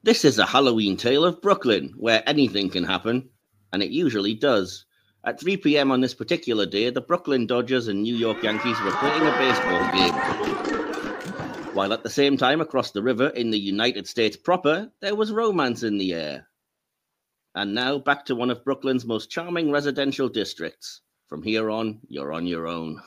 This is a Halloween tale of Brooklyn, where anything can happen, and it usually does. At 3 p.m. on this particular day, the Brooklyn Dodgers and New York Yankees were playing a baseball game. While at the same time, across the river in the United States proper, there was romance in the air. And now, back to one of Brooklyn's most charming residential districts. From here on, you're on your own.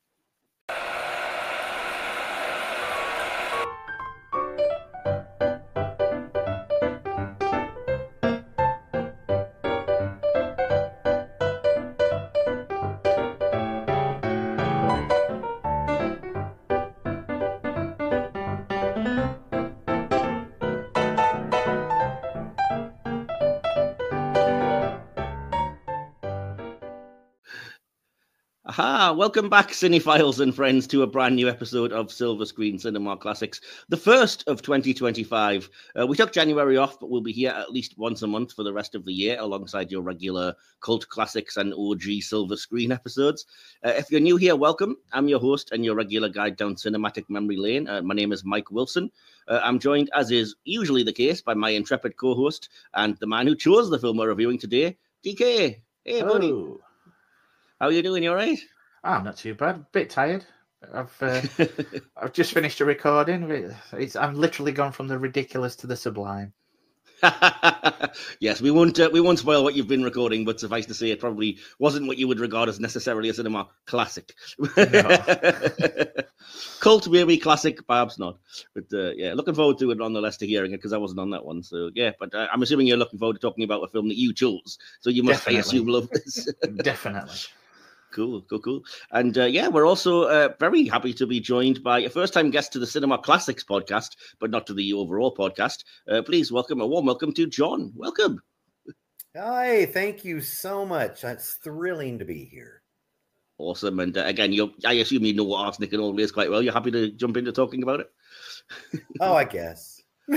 Aha, welcome back, cinephiles and friends, to a brand new episode of Silver Screen Cinema Classics, the first of 2025. We took January off, but we'll be here at least once a month for the rest of the year, alongside your regular cult classics and OG Silver Screen episodes. If you're new here, welcome. I'm your host and your regular guide down cinematic memory lane. My name is Mike Wilson. I'm joined, as is usually the case, by my intrepid co-host and the man who chose the film we're reviewing today, DK. Hey, Hello. buddy. How are you doing? You all right? I'm not too bad. A bit tired. I've just finished a recording. I'm literally gone from the ridiculous to the sublime. Yes, we won't spoil what you've been recording, but suffice to say, it probably wasn't what you would regard as necessarily a cinema classic. No. Cult maybe, classic perhaps not. But yeah, looking forward to it nonetheless, to hearing it, because I wasn't on that one. So yeah, but I'm assuming you're looking forward to talking about a film that you chose. So you must, I assume, love this. Definitely. Cool. And yeah, we're also very happy to be joined by a first-time guest to the Cinema Classics podcast, but not to the overall podcast. Please welcome, a warm welcome to John. Welcome. Hi, thank you so much. It's thrilling to be here. Awesome. And again, I assume you know Arsenic and All is quite well. You're happy to jump into talking about it? Oh, I guess.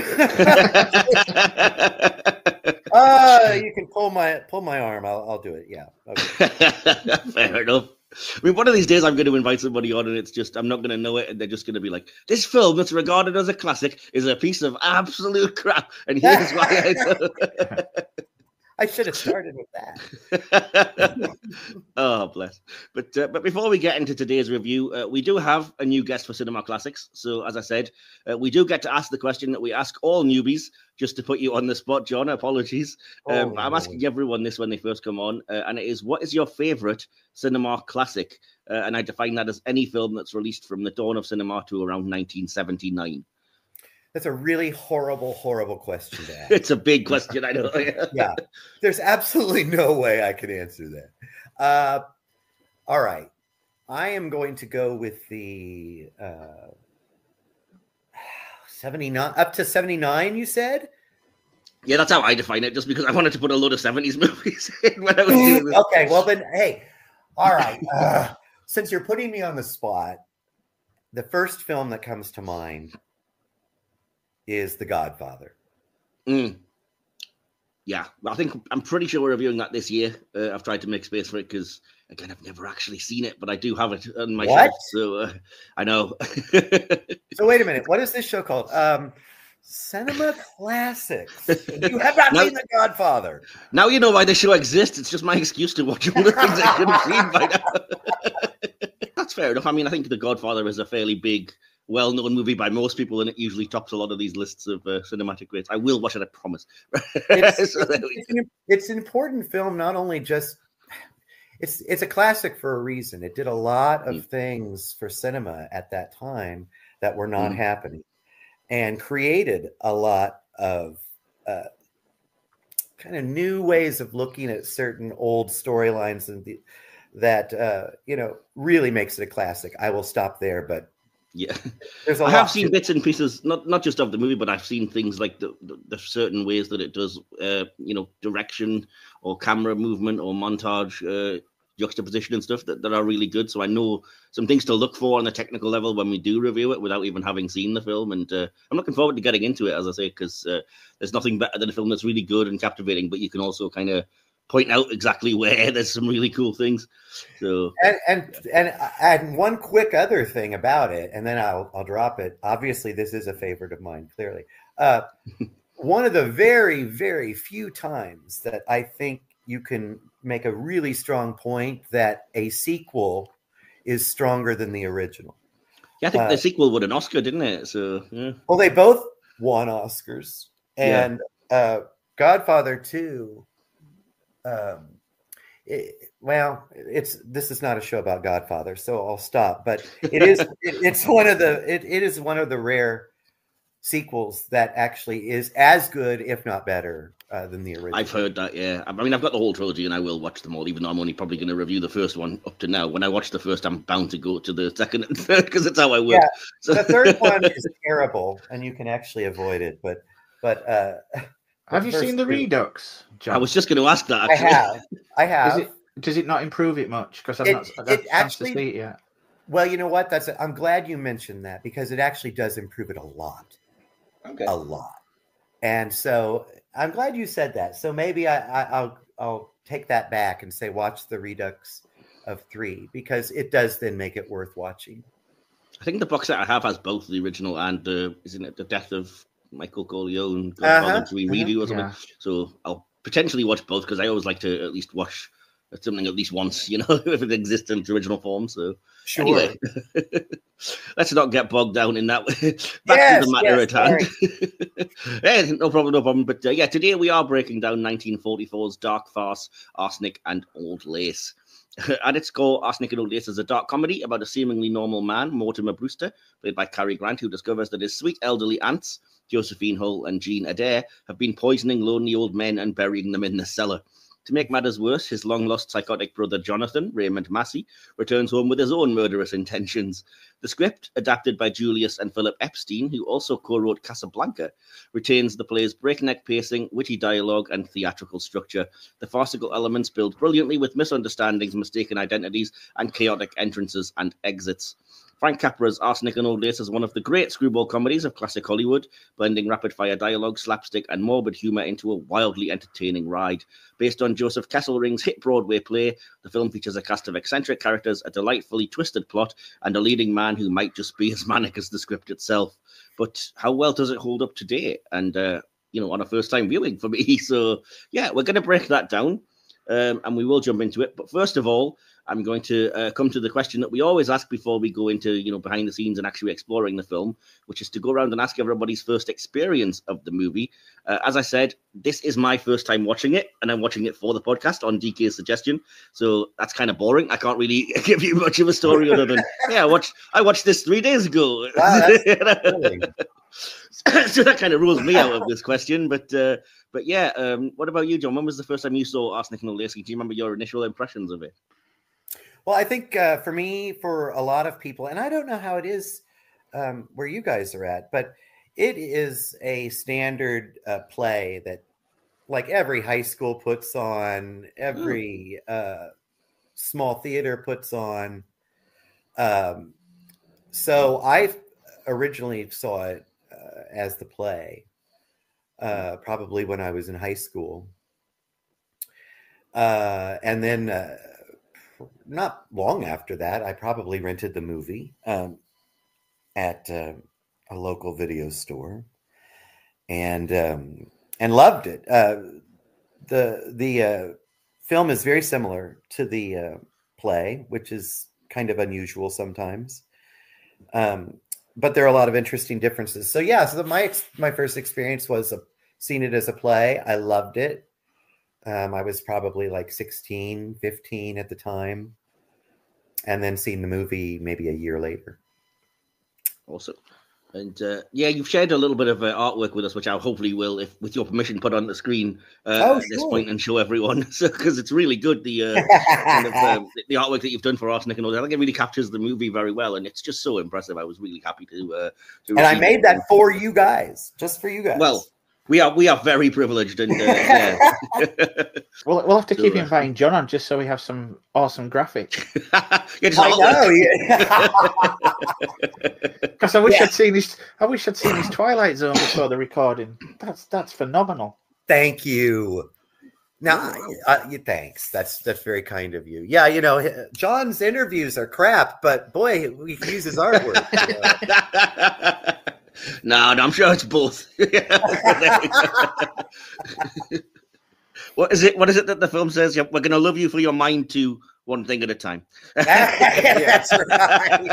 You can pull my arm. I'll do it. Yeah. Okay. Fair enough. I mean, one of these days I'm going to invite somebody on, and it's just, I'm not going to know it, and they're just going to be like, this film that's regarded as a classic is a piece of absolute crap, and here's why I should have started with that. Oh, bless. But before we get into today's review, we do have a new guest for Cinema Classics. So, as I said, we do get to ask the question that we ask all newbies, just to put you on the spot, John. Apologies. But I'm asking everyone this when they first come on, and it is, what is your favorite cinema classic? And I define that as any film that's released from the dawn of cinema to around 1979. That's a really horrible question to ask. It's a big question, I know. Yeah, there's absolutely no way I could answer that. All right. I am going to go with the 79, up to 79, you said? Yeah, that's how I define it, just because I wanted to put a load of 70s movies in when I was doing this. Okay, well then, hey, all right. Since you're putting me on the spot, the first film that comes to mind is The Godfather. Yeah, I think I'm pretty sure we're reviewing that this year. I've tried to make space for it because, again, I've never actually seen it, but I do have it on my shelf, so I know. So wait a minute, what is this show called? Cinema Classics. You have not seen The Godfather. Now you know why the show exists. It's just my excuse to watch all the things I should have seen by now. That's fair enough. I mean, I think The Godfather is a fairly big, well-known movie by most people, and it usually tops a lot of these lists of cinematic greats. I will watch it, I promise. It's an important film, not only just... It's a classic for a reason. It did a lot of things for cinema at that time that were not happening, and created a lot of kind of new ways of looking at certain old storylines, and that really makes it a classic. I will stop there, but yeah, I have seen bits and pieces, not just of the movie, but I've seen things like the certain ways that it does, direction or camera movement or montage, juxtaposition and stuff that are really good. So I know some things to look for on the technical level when we do review it without even having seen the film. And I'm looking forward to getting into it, as I say, because there's nothing better than a film that's really good and captivating, but you can also kind of point out exactly where there's some really cool things. So and one quick other thing about it, and then I'll drop it. Obviously, this is a favorite of mine, clearly. one of the very, very few times that I think you can make a really strong point that a sequel is stronger than the original. Yeah, I think the sequel won an Oscar, didn't it? So, yeah. Well, they both won Oscars, and Godfather 2. This is not a show about Godfather, so I'll stop. But it is it's one of the rare sequels that actually is as good, if not better, than the original. I've heard that. Yeah, I mean, I've got the whole trilogy, and I will watch them all. Even though I'm only probably going to review the first one up to now. When I watch the first, I'm bound to go to the second and third because it's how I work. Yeah, so. The third one is terrible, and you can actually avoid it. But have you seen the Redux, John? I was just going to ask that. Actually. I have. Does it not improve it much? Because I've not had a chance to see it yet. Well, you know what? I'm glad you mentioned that because it actually does improve it a lot. Okay. A lot. And so I'm glad you said that. So maybe I'll take that back and say watch the Redux of 3 because it does then make it worth watching. I think the box set I have has both the original and isn't it the Death of Michael Corleone Godfather 3 redo or something. Yeah. So I'll potentially watch both because I always like to at least watch something at least once, you know, if it exists in its original form. So sure. Anyway, let's not get bogged down in that. Back to the matter at hand. Yeah, no problem. But today we are breaking down 1944's dark farce, Arsenic and Old Lace. At its core, Arsenic and Old Lace is a dark comedy about a seemingly normal man, Mortimer Brewster, played by Cary Grant, who discovers that his sweet elderly aunts, Josephine Hull and Jean Adair, have been poisoning lonely old men and burying them in the cellar. To make matters worse, his long-lost psychotic brother Jonathan, Raymond Massey, returns home with his own murderous intentions. The script, adapted by Julius and Philip Epstein, who also co-wrote Casablanca, retains the play's breakneck pacing, witty dialogue, and theatrical structure. The farcical elements build brilliantly with misunderstandings, mistaken identities, and chaotic entrances and exits. Frank Capra's Arsenic and Old Lace is one of the great screwball comedies of classic Hollywood, blending rapid-fire dialogue, slapstick, and morbid humor into a wildly entertaining ride. Based on Joseph Kesselring's hit Broadway play, the film features a cast of eccentric characters, a delightfully twisted plot, and a leading man who might just be as manic as the script itself. But how well does it hold up today? And, on a first-time viewing for me. So, we're going to break that down, and we will jump into it. But first of all, I'm going to come to the question that we always ask before we go into, behind the scenes and actually exploring the film, which is to go around and ask everybody's first experience of the movie. As I said, this is my first time watching it, and I'm watching it for the podcast on DK's suggestion. So that's kind of boring. I can't really give you much of a story other than, I watched this 3 days ago. Wow, so that kind of rules me out of this question. But what about you, John? When was the first time you saw Arsenic and Old Lace? Do you remember your initial impressions of it? Well, I think for me, for a lot of people, and I don't know how it is where you guys are at, but it is a standard play that like every high school puts on, every small theater puts on. So I originally saw it as the play, probably when I was in high school. And then not long after that, I probably rented the movie at a local video store and loved it. The film is very similar to the play, which is kind of unusual sometimes. But there are a lot of interesting differences. So my first experience was seeing it as a play. I loved it. I was probably like 16, 15 at the time, and then seeing the movie maybe a year later. Awesome. And you've shared a little bit of artwork with us, which I hopefully will, if with your permission, put on the screen at this point and show everyone. So because it's really good, the the artwork that you've done for Arsenic and Old Lace, I think it really captures the movie very well, and it's just so impressive. I was really happy to and I made that for you guys, just for you guys. Well, we are very privileged, and we'll have to keep inviting John on just so we have some awesome graphics. Because I wish I'd seen his Twilight Zone before the recording. That's phenomenal. Thank you. Now, thanks. That's very kind of you. Yeah, John's interviews are crap, but boy, we can use his artwork. No, I'm sure it's both. What is it? What is it that the film says? We're going to love you for your mind too, one thing at a time. That's right.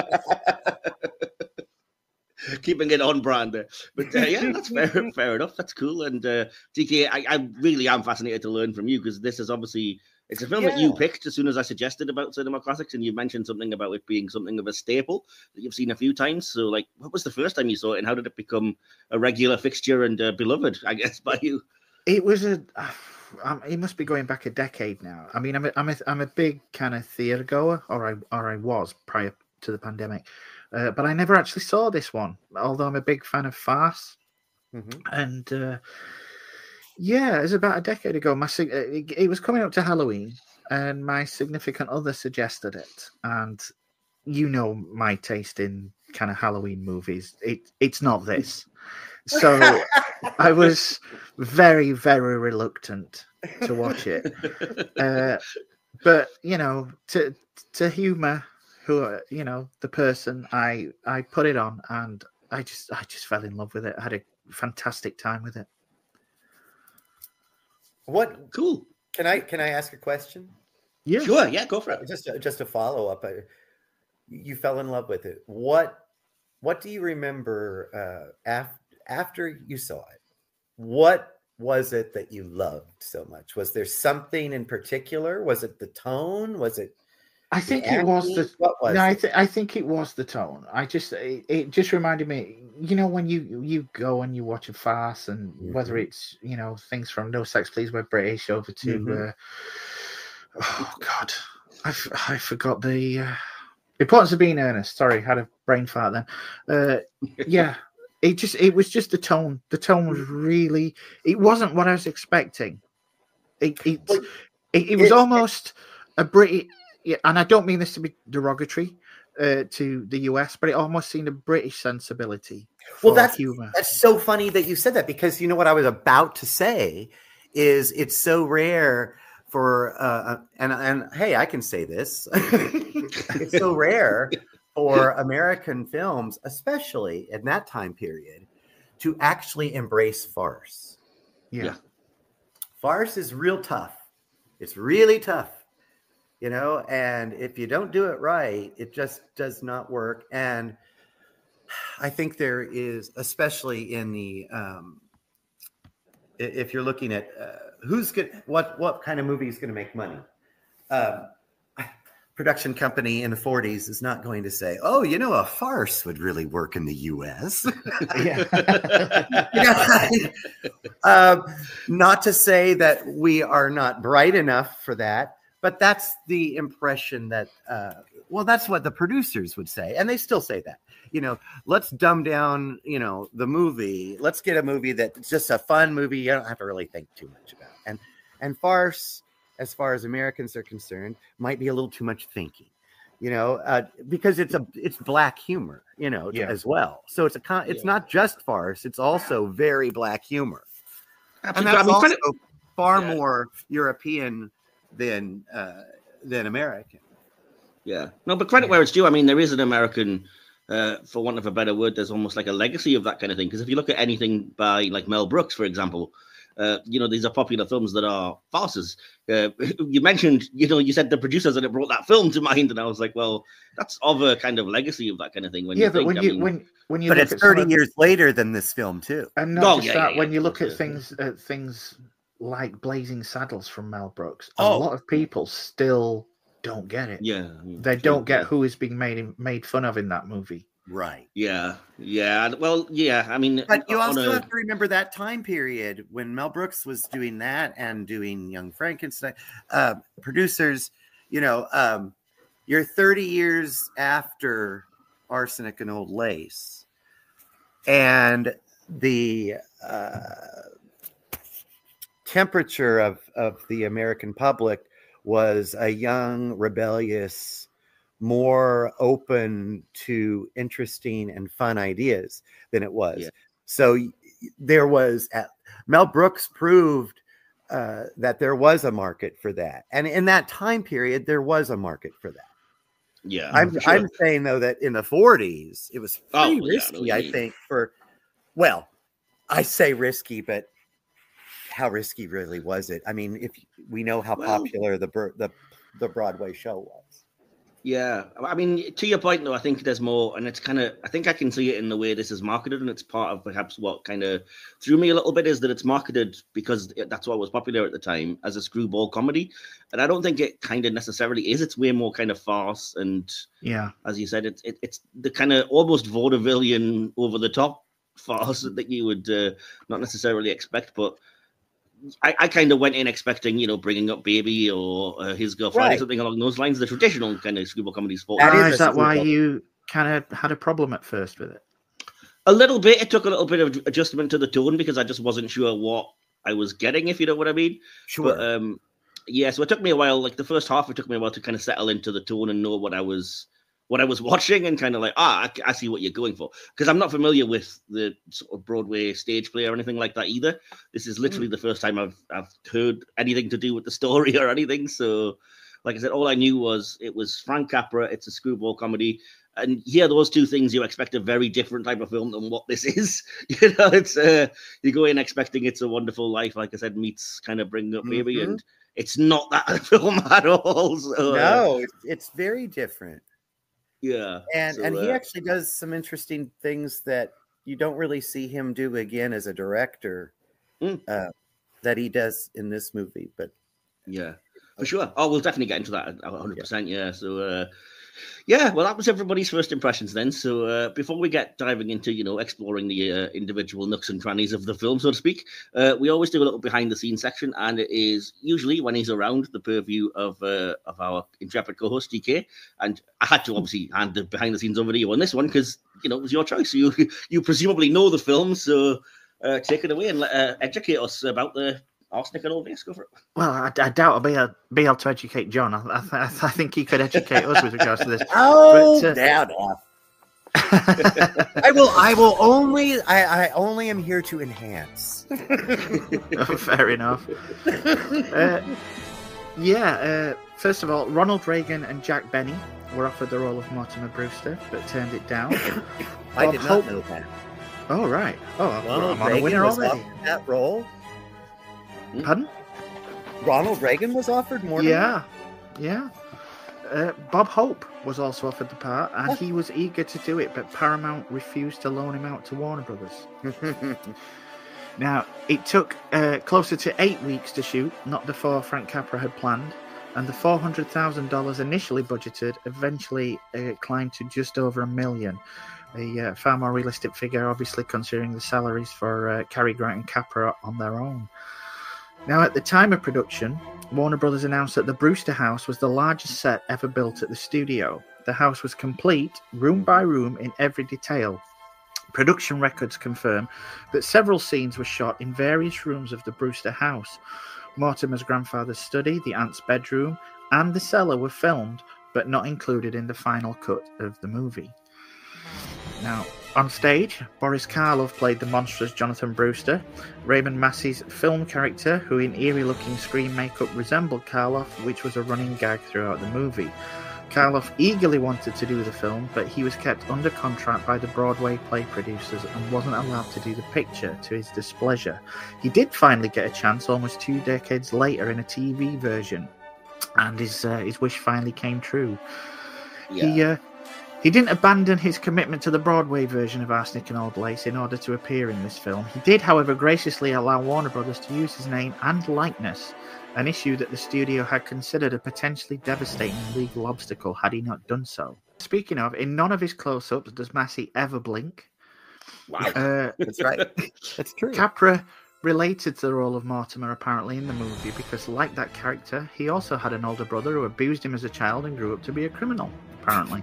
Keeping it on brand there. But yeah, that's fair enough. That's cool. And TK, I really am fascinated to learn from you, because this is obviously, it's a film that you picked as soon as I suggested about Cinema Classics, and you mentioned something about it being something of a staple that you've seen a few times. So, like, what was the first time you saw it, and how did it become a regular fixture and beloved, I guess, by you? It was it must be going back a decade now. I mean, I'm a big kind of theatre goer, or I was prior to the pandemic, but I never actually saw this one. Although I'm a big fan of farce, and yeah, it was about a decade ago. It was coming up to Halloween, and my significant other suggested it. And you know my taste in kind of Halloween movies. It's not this. So I was very, very reluctant to watch it. But, you know, to humour the person, I put it on, and I just fell in love with it. I had a fantastic time with it. What cool? Can I ask a question? Yeah, sure. Yeah, go for it. Just a follow up. You fell in love with it. What do you remember after you saw it? What was it that you loved so much? Was there something in particular? Was it the tone? Was it? I think it was the. What was? No, I think it was the tone. It just reminded me. You know, when you go and you watch a farce, and whether it's things from No Sex Please We're British over to oh god, I forgot the importance of being earnest. Sorry, had a brain fart then. Yeah, it was just the tone. The tone was really. It wasn't what I was expecting. It was almost a British. Yeah, and I don't mean this to be derogatory to the US, but it almost seemed a British sensibility. Well, that's humor. That's so funny that you said that, because you know what I was about to say is it's so rare for and hey, I can say this. It's so rare for American films, especially in that time period, to actually embrace farce. Yeah. Farce is real tough. It's really tough. And if you don't do it right, it just does not work. And I think there is, especially in the, if you're looking at what kind of movie is going to make money, production company in the 40s is not going to say, oh, a farce would really work in the US. Not to say that we are not bright enough for that. But that's the impression that, that's what the producers would say. And they still say that, let's dumb down, the movie. Let's get a movie that's just a fun movie. You don't have to really think too much about. And farce, as far as Americans are concerned, might be a little too much thinking, because it's black humor, as well. So it's not just farce. It's also very black humor. Absolutely. And that's also far more European than American. Yeah. No, but credit where it's due. I mean, there is an American, for want of a better word, there's almost like a legacy of that kind of thing. Because if you look at anything by like Mel Brooks, for example, these are popular films that are farces. You mentioned, you said the producers that it brought that film to mind, and I was like, well, that's of a kind of legacy of that kind of thing. When but it's 30 years later than this film too. And not just that, when you look at things like Blazing Saddles from Mel Brooks, a lot of people still don't get it. Yeah, they don't get who is being made fun of in that movie. Right. Yeah. Well, yeah. I mean, but you also have to remember that time period when Mel Brooks was doing that and doing Young Frankenstein. Producers, you're 30 years after Arsenic and Old Lace, and the temperature of the American public was a young, rebellious, more open to interesting and fun ideas than it was. Yeah. So there was Mel Brooks proved that there was a market for that, and in that time period, there was a market for that. Yeah, I'm saying though that in the 40s, it was pretty risky. I think for Well, I say risky, but how risky really was it? I mean, if we know how popular the Broadway show was. Yeah, I mean, to your point, though, I think there's more, and it's kind of, I think I can see it in the way this is marketed, and it's part of perhaps what kind of threw me a little bit is that it's marketed because that's what was popular at the time as a screwball comedy, and I don't think it kind of necessarily is. It's way more kind of farce, and as you said, it's the kind of almost vaudevillian, over the top farce that you would not necessarily expect, but. I kind of went in expecting, bringing up Baby or His Girl Friday, something along those lines, the traditional kind of screwball comedy sport. Is that why you kind of had a problem at first with it? A little bit. It took a little bit of adjustment to the tone because I just wasn't sure what I was getting, if you know what I mean. Sure. But, so it took me a while. Like the first half, it took me a while to kind of settle into the tone and know what I was watching, and kind of like, I see what you're going for. Because I'm not familiar with the sort of Broadway stage play or anything like that either. This is literally the first time I've heard anything to do with the story or anything. So, like I said, all I knew was it was Frank Capra. It's a screwball comedy. And those two things, you expect a very different type of film than what this is. It's you go in expecting It's a Wonderful Life, like I said, meets kind of Bring Up Baby, and it's not that film at all. So, no, it's very different. Yeah, and he actually does some interesting things that you don't really see him do again as a director that he does in this movie. But yeah, for sure. Oh, we'll definitely get into that 100%. Yeah. So well, that was everybody's first impressions then. So before we get diving into exploring the individual nooks and crannies of the film, so to speak, we always do a little behind the scenes section, and it is usually when he's around the purview of our intrepid co-host DK. And I had to obviously hand the behind the scenes over to you on this one because it was your choice. So you presumably know the film, so take it away and educate us about the Arsenic and Old Go for it. Well, I doubt I'll be able to educate John. I think he could educate us with regards to this. Now. I will only. I only am here to enhance. Fair enough. First of all, Ronald Reagan and Jack Benny were offered the role of Mortimer Brewster, but turned it down. I did not know that. Oh right. Oh, Ronald I'm on a Reagan winner was already. offered that role. Pardon? Ronald Reagan was offered more. Yeah. Bob Hope was also offered the part, and he was eager to do it, but Paramount refused to loan him out to Warner Brothers. Now, it took closer to 8 weeks to shoot, not the 4 Frank Capra had planned, and the $400,000 initially budgeted eventually climbed to just over $1 million. A far more realistic figure, obviously, considering the salaries for Cary Grant and Capra on their own. Now, at the time of production, Warner Brothers announced that the Brewster House was the largest set ever built at the studio. The house was complete, room by room, in every detail. Production records confirm that several scenes were shot in various rooms of the Brewster house. Mortimer's grandfather's study, the aunt's bedroom, and the cellar were filmed, but not included in the final cut of the movie. Now, on stage, Boris Karloff played the monstrous Jonathan Brewster, Raymond Massey's film character, who in eerie-looking screen makeup resembled Karloff, which was a running gag throughout the movie. Karloff eagerly wanted to do the film, but he was kept under contract by the Broadway play producers and wasn't allowed to do the picture, to his displeasure. He did finally get a chance almost 2 decades later in a TV version, and his wish finally came true. Yeah. He didn't abandon his commitment to the Broadway version of Arsenic and Old Lace in order to appear in this film. He did, however, graciously allow Warner Brothers to use his name and likeness, an issue that the studio had considered a potentially devastating legal obstacle had he not done so. Speaking of, in none of his close-ups does Massey ever blink. Wow. That's right. That's true. Capra related to the role of Mortimer apparently in the movie because, like that character, he also had an older brother who abused him as a child and grew up to be a criminal, apparently.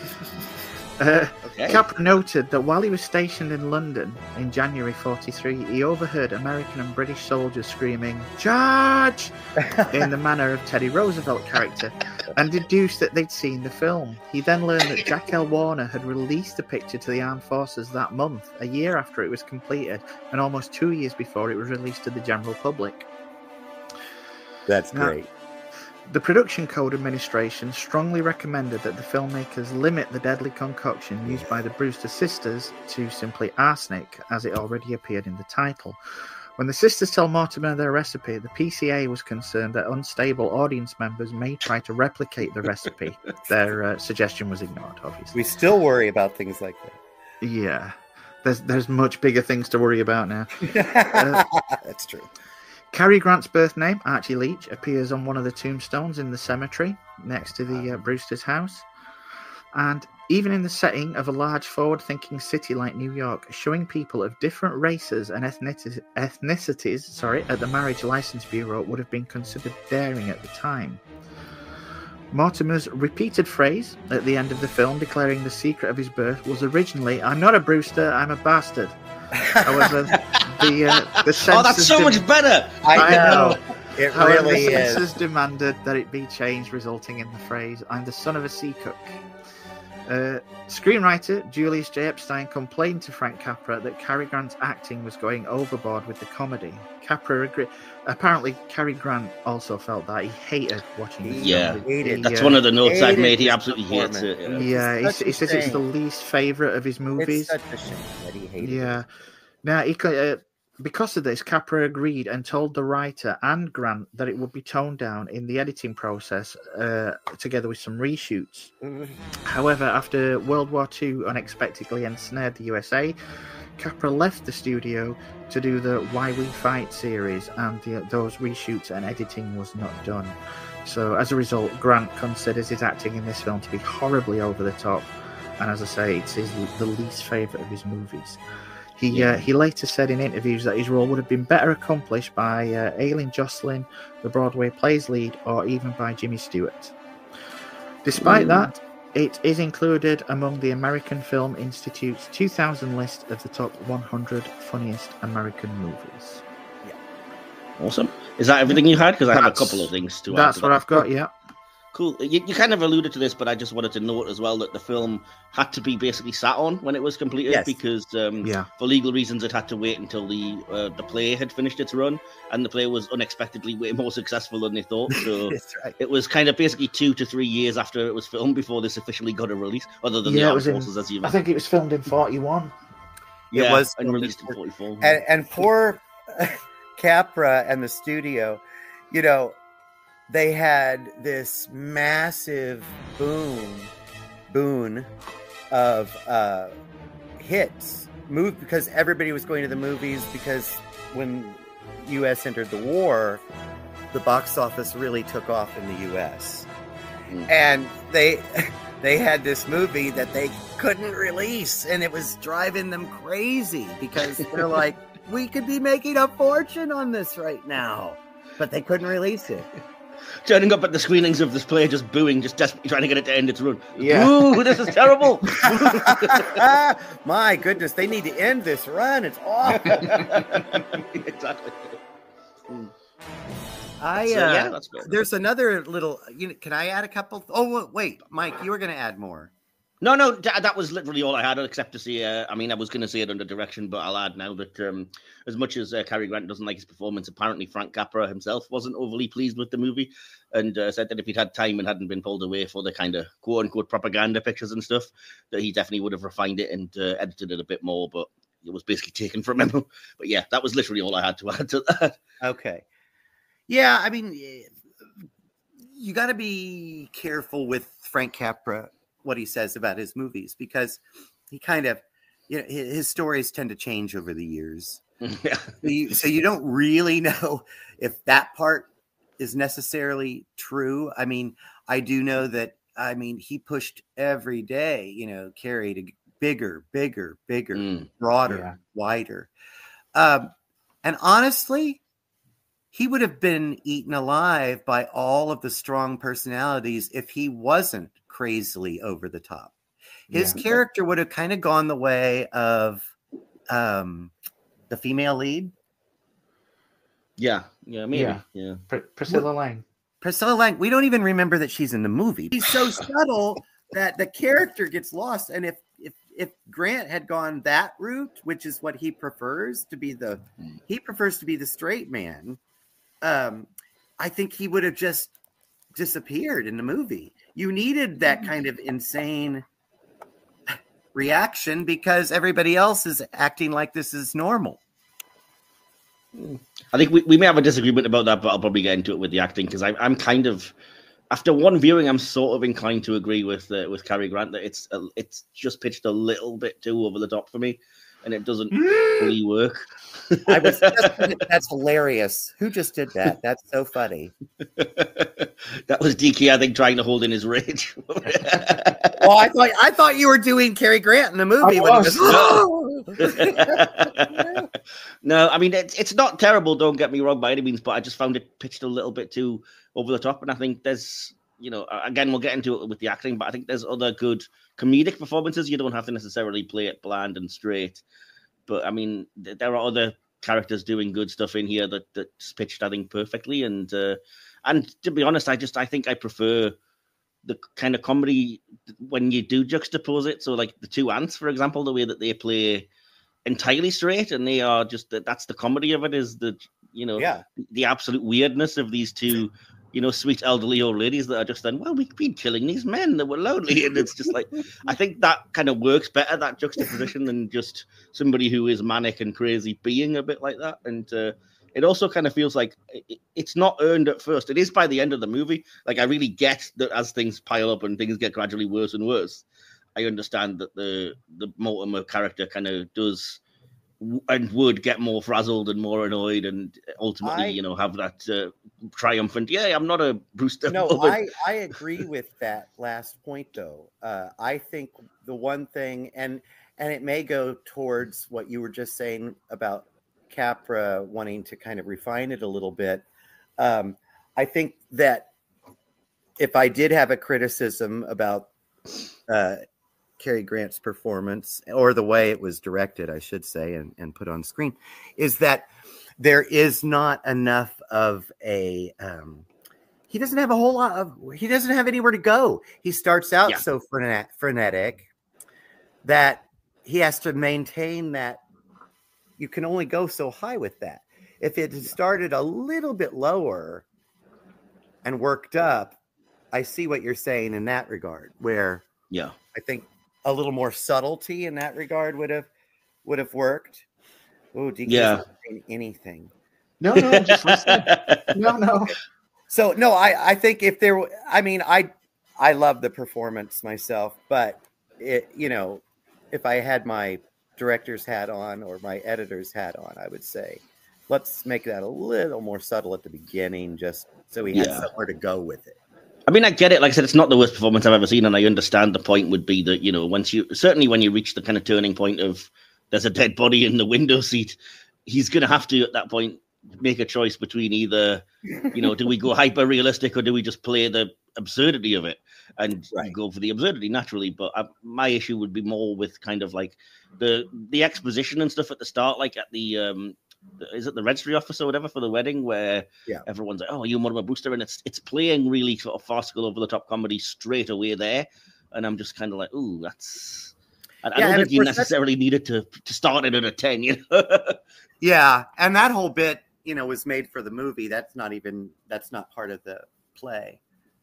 Okay. Capra noted that while he was stationed in London in January 1943, he overheard American and British soldiers screaming, "Charge!" in the manner of Teddy Roosevelt character, and deduced that they'd seen the film. He then learned that Jack L. Warner had released the picture to the armed forces that month, a year after it was completed, and almost 2 years before it was released to the general public. That's great. The Production Code Administration strongly recommended that the filmmakers limit the deadly concoction used by the Brewster sisters to simply arsenic, as it already appeared in the title. When the sisters tell Mortimer their recipe, the PCA was concerned that unstable audience members may try to replicate the recipe. Their suggestion was ignored, obviously. We still worry about things like that. Yeah. There's much bigger things to worry about now. That's true. Cary Grant's birth name, Archie Leach, appears on one of the tombstones in the cemetery next to the Brewster's house. And even in the setting of a large forward-thinking city like New York, showing people of different races and ethnicities at the Marriage License Bureau would have been considered daring at the time. Mortimer's repeated phrase at the end of the film declaring the secret of his birth was originally, "I'm not a Brewster, I'm a bastard." However, the censors... Oh, that's so much better! I know. It However, really the is. censors demanded that it be changed, resulting in the phrase, "I'm the son of a sea cook." Screenwriter Julius J. Epstein complained to Frank Capra that Cary Grant's acting was going overboard with the comedy. Capra agreed. Apparently, Cary Grant also felt that. He hated watching this film. That's one of the notes I've made. He absolutely hates it. Yeah, he says it's the least favourite of his movies. It's such a shame that he hated it. Yeah. Now, because of this, Capra agreed and told the writer and Grant that it would be toned down in the editing process, together with some reshoots. However, after World War II unexpectedly ensnared the USA, Capra left the studio to do the Why We Fight series, and those reshoots and editing was not done. So, as a result, Grant considers his acting in this film to be horribly over the top, and as I say, it's the least favourite of his movies. He later said in interviews that his role would have been better accomplished by Aileen Jocelyn, the Broadway play's lead, or even by Jimmy Stewart. Despite that, it is included among the American Film Institute's 2000 list of the top 100 funniest American movies. Yeah. Awesome. Is that everything you had? Because I have a couple of things to add. That's what I've got, yeah. Cool. You kind of alluded to this, but I just wanted to note as well that the film had to be basically sat on when it was completed because for legal reasons it had to wait until the play had finished its run, and the play was unexpectedly way more successful than they thought. So right. It was kind of basically 2 to 3 years after it was filmed before this officially got a release, other than the Armed Forces, as you I think it was filmed in 41. Yeah, it was and released in 44. And poor Capra and the studio, they had this massive boon of hits because everybody was going to the movies, because when U.S. entered the war, the box office really took off in the U.S. And they had this movie that they couldn't release, and it was driving them crazy because they're like, we could be making a fortune on this right now, but they couldn't release it. Turning up at the screenings of this play, just booing, just desperately trying to get it to end its run. Yeah. Ooh, this is terrible. My goodness, they need to end this run. It's awful. Exactly. That's good. There's another little. Can I add a couple? Oh, wait, Mike, you were going to add more. No, that was literally all I had, except to say, I was going to say it under direction, but I'll add now that as much as Cary Grant doesn't like his performance, apparently Frank Capra himself wasn't overly pleased with the movie, and said that if he'd had time and hadn't been pulled away for the kind of quote-unquote propaganda pictures and stuff, that he definitely would have refined it and edited it a bit more, but it was basically taken from him. But yeah, that was literally all I had to add to that. Okay. Yeah, you got to be careful with Frank Capra, what he says about his movies, because he kind of, his stories tend to change over the years. Yeah. So you don't really know if that part is necessarily true. I do know that, he pushed every day, Cary to bigger, broader, wider. And honestly, he would have been eaten alive by all of the strong personalities if he wasn't crazily over the top. His character would have kind of gone the way of the female lead. Yeah, maybe. Yeah. Priscilla Lang. Priscilla Lang. We don't even remember that she's in the movie. He's so subtle that the character gets lost. And if Grant had gone that route, which is what he prefers to be the straight man, I think he would have just disappeared in the movie. You needed that kind of insane reaction because everybody else is acting like this is normal. I think we may have a disagreement about that, but I'll probably get into it with the acting because I'm kind of, after one viewing, I'm sort of inclined to agree with Cary Grant that it's just pitched a little bit too over the top for me, and it doesn't fully work. That's hilarious. Who just did that? That's so funny. That was DK, I think, trying to hold in his rage. Well, I thought you were doing Cary Grant in the movie. No, I mean it's not terrible. Don't get me wrong by any means, but I just found it pitched a little bit too over the top. And I think there's, again, we'll get into it with the acting, but I think there's other good comedic performances. You don't have to necessarily play it bland and straight. But I mean, there are other characters doing good stuff in here that's pitched, I think, perfectly. And to be honest, I think I prefer the kind of comedy when you do juxtapose it. So like the two ants, for example, the way that they play entirely straight, and they are just that's the comedy of it, is the the absolute weirdness of these two sweet elderly old ladies that are just then, well, we've been killing these men that were lonely, and it's just like, I think that kind of works better, that juxtaposition, than just somebody who is manic and crazy being a bit like that. And it also kind of feels like it's not earned at first. It is by the end of the movie. Like, I really get that as things pile up and things get gradually worse and worse, I understand that the Mortimer character kind of does and would get more frazzled and more annoyed, and ultimately, have that triumphant, I'm not a Brewster. No, I agree with that last point, though. I think the one thing, and it may go towards what you were just saying about Capra wanting to kind of refine it a little bit. I think that if I did have a criticism about Cary Grant's performance, or the way it was directed, I should say, and put on screen, is that there is not enough of a he doesn't have a whole lot of, he doesn't have anywhere to go. He starts out so frenetic that he has to maintain that. You can only go so high with that. If it had started a little bit lower and worked up, I see what you're saying in that regard, where I think a little more subtlety in that regard would have worked. Oh, DK not saying anything. No, just listening. No. So no, I think if there, I mean, I love the performance myself, but if I had my director's hat on or my editor's hat on, I would say, let's make that a little more subtle at the beginning, just so he has somewhere to go with it. I mean, I get it. Like I said, it's not the worst performance I've ever seen, and I understand the point would be that, when you reach the kind of turning point of there's a dead body in the window seat, he's going to have to, at that point, make a choice between either, do we go hyper realistic or do we just play the absurdity of it and go for the absurdity naturally. But my issue would be more with kind of like the exposition and stuff at the start, like at the is it the registry office or whatever for the wedding, where everyone's like, oh, you're Mortimer Brewster, and it's playing really sort of farcical over the top comedy straight away there, and I'm just kind of like, ooh, that's I don't think you necessarily needed to start it at a 10, Yeah, and that whole bit was made for the movie. That's not part of the play.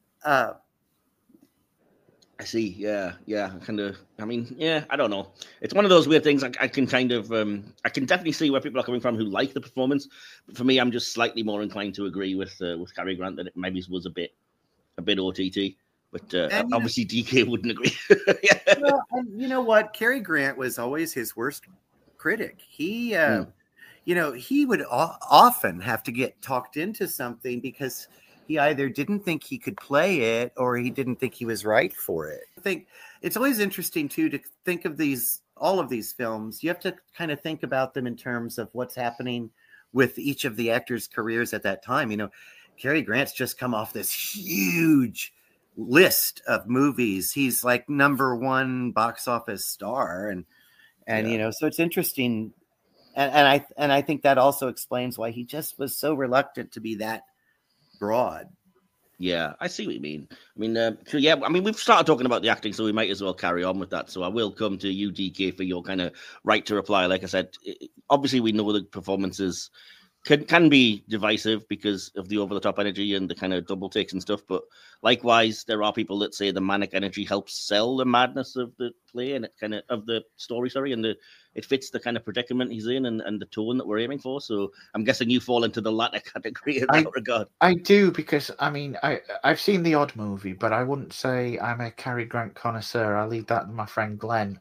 I see. Yeah. Kind of. I mean, I don't know. It's one of those weird things. I can kind of, I can definitely see where people are coming from who like the performance. But for me, I'm just slightly more inclined to agree with Cary Grant that it maybe was a bit OTT. But obviously, DK wouldn't agree. Well, and you know what? Cary Grant was always his worst critic. He, he would often have to get talked into something because he either didn't think he could play it or he didn't think he was right for it. I think it's always interesting, too, to think of all of these films. You have to kind of think about them in terms of what's happening with each of the actors' careers at that time. Cary Grant's just come off this huge list of movies. He's like #1 box office star. And so it's interesting. And I think that also explains why he just was so reluctant to be that broad. Yeah, I see what you mean. I mean, we've started talking about the acting, so we might as well carry on with that. So I will come to you, DK, for your kind of right to reply. Like I said, obviously we know the performances can be divisive because of the over-the-top energy and the kind of double takes and stuff. But likewise, there are people that say the manic energy helps sell the madness of the play and it kind of the story, and it fits the kind of predicament he's in and the tone that we're aiming for. So I'm guessing you fall into the latter category in that regard. I do, because I mean I've seen the odd movie, but I wouldn't say I'm a Cary Grant connoisseur. I'll leave that to my friend Glenn.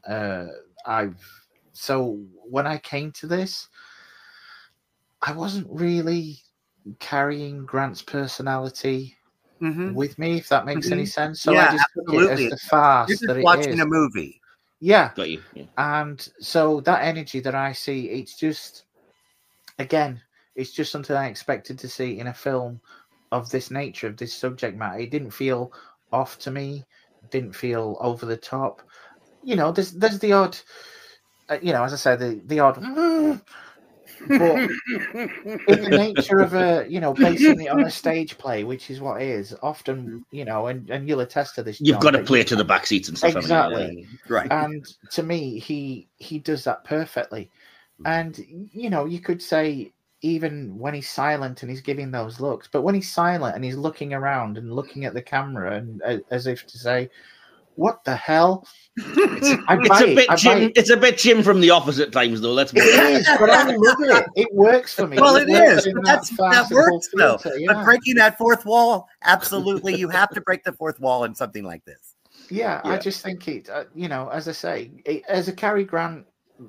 So when I came to this, I wasn't really carrying Grant's personality with me, if that makes any sense. So I just took it as the farce. You're just watching a movie. Yeah. Got you. Yeah. And so that energy that I see, it's just, again, it's just something I expected to see in a film of this nature, of this subject matter. It didn't feel off to me. It didn't feel over the top. You know, there's the odd, as I said, the odd... But in the nature of basing it on a stage play, which is what it is, often, and you'll attest to this, John, you've got to play to the back seats and stuff. Exactly. Right. And to me, he does that perfectly. And, you could say, even when he's silent and he's giving those looks, but when he's silent and he's looking around and looking at the camera and as if to say, what the hell? It's a bit Jim from The Office at times, though. It is, but I love it. It works for me. Well, it is. That works, though. Yeah. But breaking that fourth wall, absolutely, you have to break the fourth wall in something like this. Yeah. I just think it. As I say, as a Cary Grant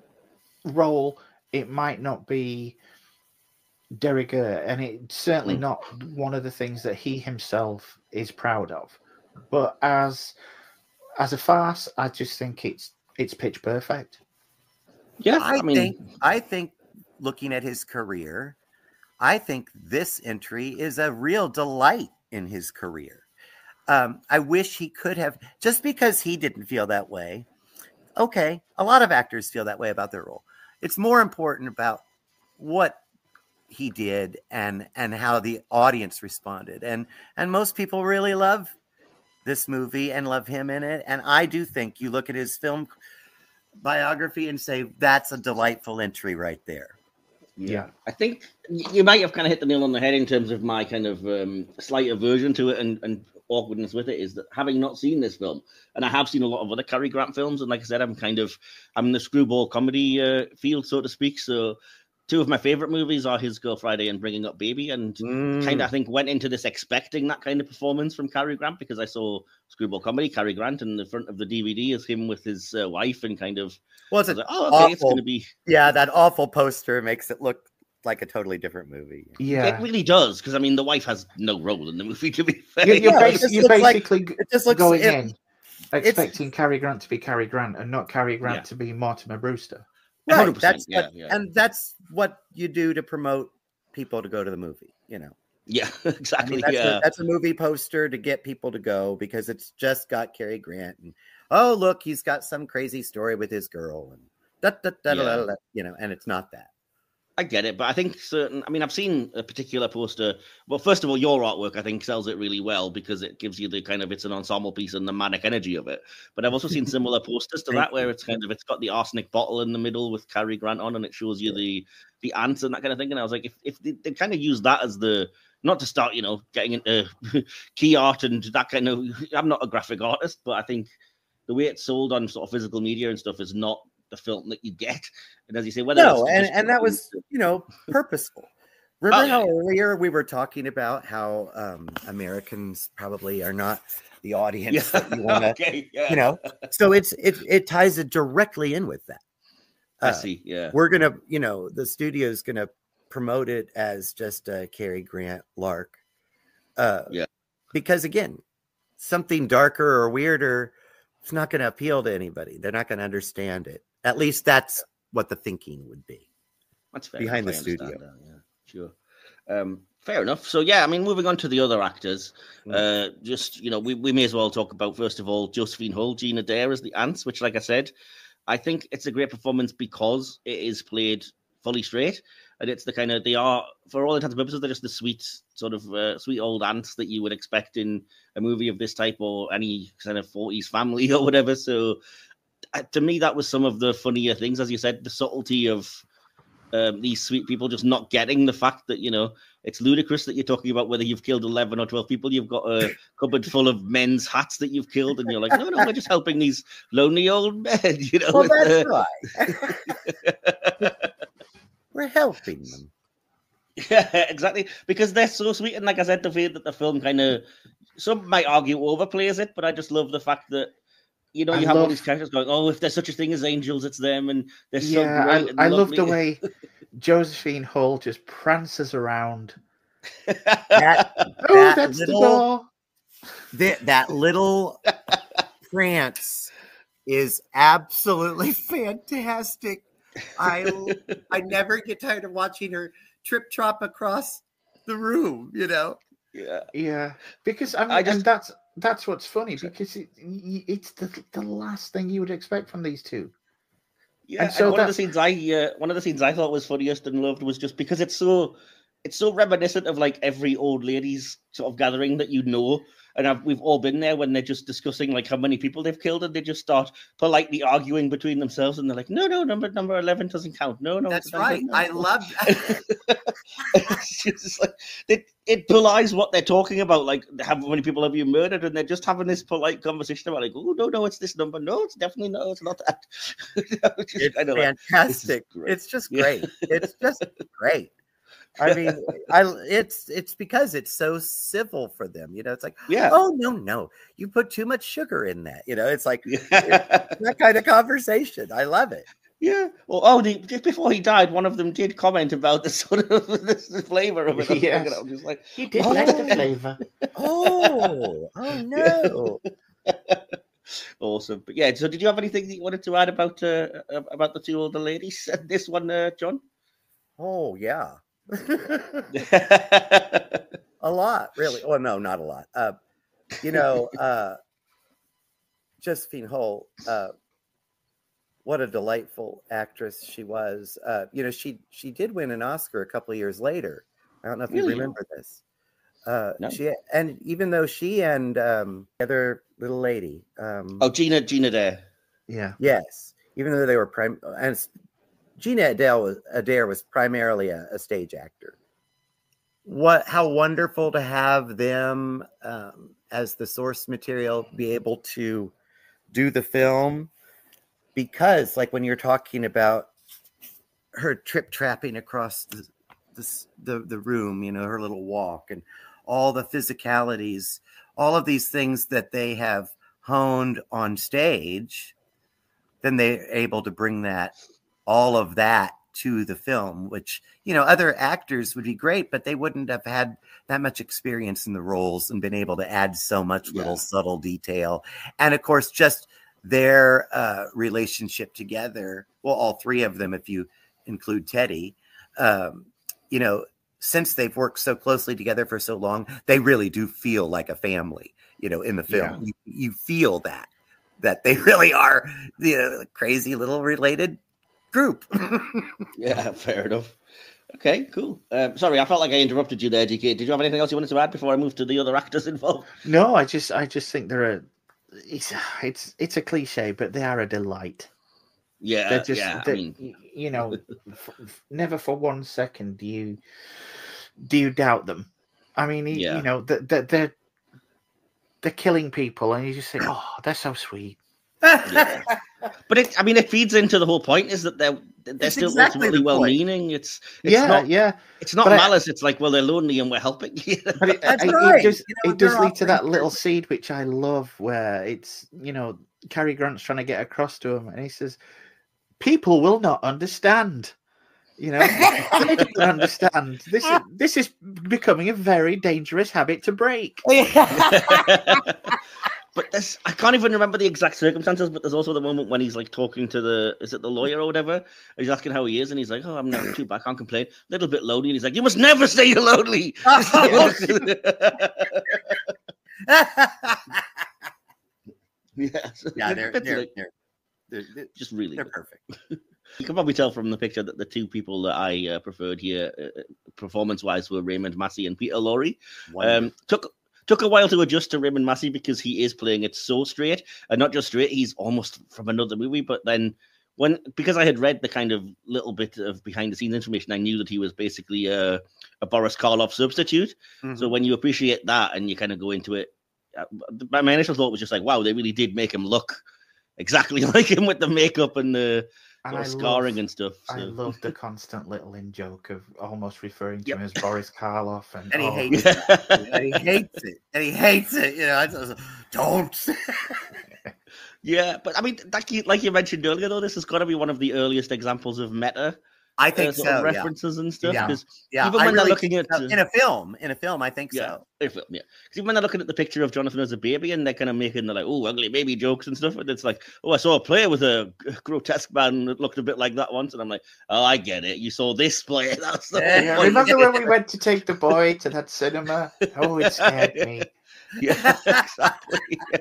role, it might not be de rigueur, and it's certainly not one of the things that he himself is proud of. But as a farce, I just think it's pitch perfect. Yeah, I think looking at his career, I think this entry is a real delight in his career. I wish he could have, just because he didn't feel that way. Okay, a lot of actors feel that way about their role. It's more important about what he did and how the audience responded. And most people really love this movie and love him in it. And I do think you look at his film biography and say, that's a delightful entry right there. Yeah. I think you might have kind of hit the nail on the head in terms of my kind of slight aversion to it and awkwardness with it, is that having not seen this film, and I have seen a lot of other Cary Grant films, and like I said, I'm in the screwball comedy field, so to speak. So two of my favorite movies are his Girl Friday and Bringing Up Baby, and kind of, I think, went into this expecting that kind of performance from Cary Grant, because I saw screwball comedy, Cary Grant, and the front of the DVD is him with his wife, and kind of, it's it's going to be, that awful poster makes it look like a totally different movie. Yeah, it really does, because I mean, the wife has no role in the movie, to be fair. You're basically going in expecting it's Cary Grant to be Cary Grant and not Cary Grant to be Mortimer Brewster. Right. And that's what you do to promote people to go to the movie, Yeah, exactly. That's a movie poster to get people to go, because it's just got Cary Grant and, oh, look, he's got some crazy story with his girl and and it's not that. I get it, but I think I've seen a particular poster. Well, first of all, your artwork, I think, sells it really well, because it gives you the kind of, it's an ensemble piece and the manic energy of it. But I've also seen similar posters to that, where it's got the arsenic bottle in the middle with Cary Grant on, and it shows you the ants and that kind of thing. And I was like, if they kind of use that as not to start, getting into key art and that kind of, I'm not a graphic artist, but I think the way it's sold on sort of physical media and stuff is not the film that you get. And as you say, that was purposeful. Remember how earlier we were talking about how Americans probably are not the audience that you want to, so it ties it directly in with that. I see. Yeah, we're gonna, the studio's gonna promote it as just a Cary Grant lark. Because again, something darker or weirder, it's not going to appeal to anybody. They're not going to understand it. At least that's what the thinking would be. That's fair. Behind the studio. Sure. Fair enough. So, moving on to the other actors, we may as well talk about, first of all, Josephine Hull, Gina Dare as the ants, which, like I said, I think it's a great performance because it is played fully straight. And it's the kind of, they are, for all intents and purposes, they're just the sweet sweet old ants that you would expect in a movie of this type, or any kind of 40s family or whatever. So to me, that was some of the funnier things, as you said, the subtlety of these sweet people just not getting the fact that, you know, it's ludicrous that you're talking about whether you've killed 11 or 12 people. You've got a cupboard full of men's hats that you've killed, and you're like, no, we're just helping these lonely old men, you know. Well, that's right. We're helping them. Yeah, exactly. Because they're so sweet. And like I said, the way that the film kind of, some might argue overplays it, but I just love the fact that, you know, you have all these characters going, oh, if there's such a thing as angels, it's them. And they're so great. I love the way Josephine Hull just prances around. That's the door. That little prance is absolutely fantastic. I never get tired of watching her trip trot across the room, you know. Yeah, because I mean, and that's what's funny, because it's the last thing you would expect from these two. Yeah, and so one of the scenes I thought was funniest and loved was just because it's so reminiscent of like every old ladies sort of gathering that you know. And we've all been there when they're just discussing like how many people they've killed, and they just start politely arguing between themselves, and they're like, no, number 11 doesn't count. No, that's right. No. I love that. It's just like it belies what they're talking about. Like, how many people have you murdered? And they're just having this polite conversation about like, oh no, it's this number. No, it's definitely no, it's not that. It's fantastic. It's just great. It's just great. I mean, it's because it's so civil for them, you know. It's like, oh no, you put too much sugar in that, you know. It's like it's that kind of conversation. I love it. Yeah. Well, just before he died, one of them did comment about the sort of the flavor of it. Yes. I'm just like, he did like the flavor. Oh no. Awesome. But yeah. So, did you have anything that you wanted to add about the two older ladies? This one, John? Oh yeah. A lot, really. Oh no, not a lot. You know, Josephine Hull, what a delightful actress she was. You know, she did win an Oscar a couple of years later. I don't know if you remember this. No. And even though she and the other little lady, Gina Adair. Yeah. Yes. Even though they were and Gina Adair was primarily a stage actor. How wonderful to have them as the source material, be able to do the film, because like when you're talking about her trip trapping across the room, you know, her little walk and all the physicalities, all of these things that they have honed on stage, then they're able to bring all of that to the film, which, you know, other actors would be great, but they wouldn't have had that much experience in the roles and been able to add so much little subtle detail. And of course, just their relationship together. Well, all three of them, if you include Teddy, you know, since they've worked so closely together for so long, they really do feel like a family, you know, in the film. Yeah. You feel that they really are, you know, crazy little related group. Yeah, fair enough. Okay, cool. Sorry, I felt like I interrupted you there, DK. Did you have anything else you wanted to add before I move to the other actors involved? No, I just think it's a cliche, but they are a delight. Yeah, they're just, I mean, you know, never for 1 second do you doubt them. I mean, you know, they're killing people, and you just think, oh, they're so sweet. Yeah. But it feeds into the whole point, is that they're still exactly ultimately well-meaning. It's not malice. It's like, well, they're lonely and we're helping. But it does lead to that little seed, which I love, where it's, you know, Cary Grant's trying to get across to him, and he says, people will not understand. You know, I don't understand. This is becoming a very dangerous habit to break. But I can't even remember the exact circumstances, but there's also the moment when he's like talking to the lawyer or whatever, and he's asking how he is, and he's like, oh, I'm not too bad, I can't complain. A little bit lonely, and he's like, you must never say you're lonely. They're just really perfect. You can probably tell from the picture that the two people that I preferred here, performance-wise, were Raymond Massey and Peter Lorre. Took a while to adjust to Raymond Massey because he is playing it so straight, and not just straight, he's almost from another movie. But then because I had read the kind of little bit of behind the scenes information, I knew that he was basically a Boris Karloff substitute. Mhm. So when you appreciate that and you kind of go into it, my initial thought was just like, wow, they really did make him look exactly like him with the makeup and the sort of scarring and stuff. So. I love the constant little in joke of almost referring to him as Boris Karloff, and he hates it. And he hates it. And he hates it. You know, don't. Yeah, but I mean, like you mentioned earlier, though, this has got to be one of the earliest examples of meta. I think sort so. of references and stuff. Yeah. Even when they're looking at in a film, I think so. In a film, yeah. Because even when they're looking at the picture of Jonathan as a baby, and they're kind of making the like, oh, ugly baby jokes and stuff, and it's like, oh, I saw a player with a grotesque man that looked a bit like that once, and I'm like, oh, I get it. You saw this player. That's the yeah, remember when we went to take the boy to that cinema? Oh, it scared me. Yeah, exactly.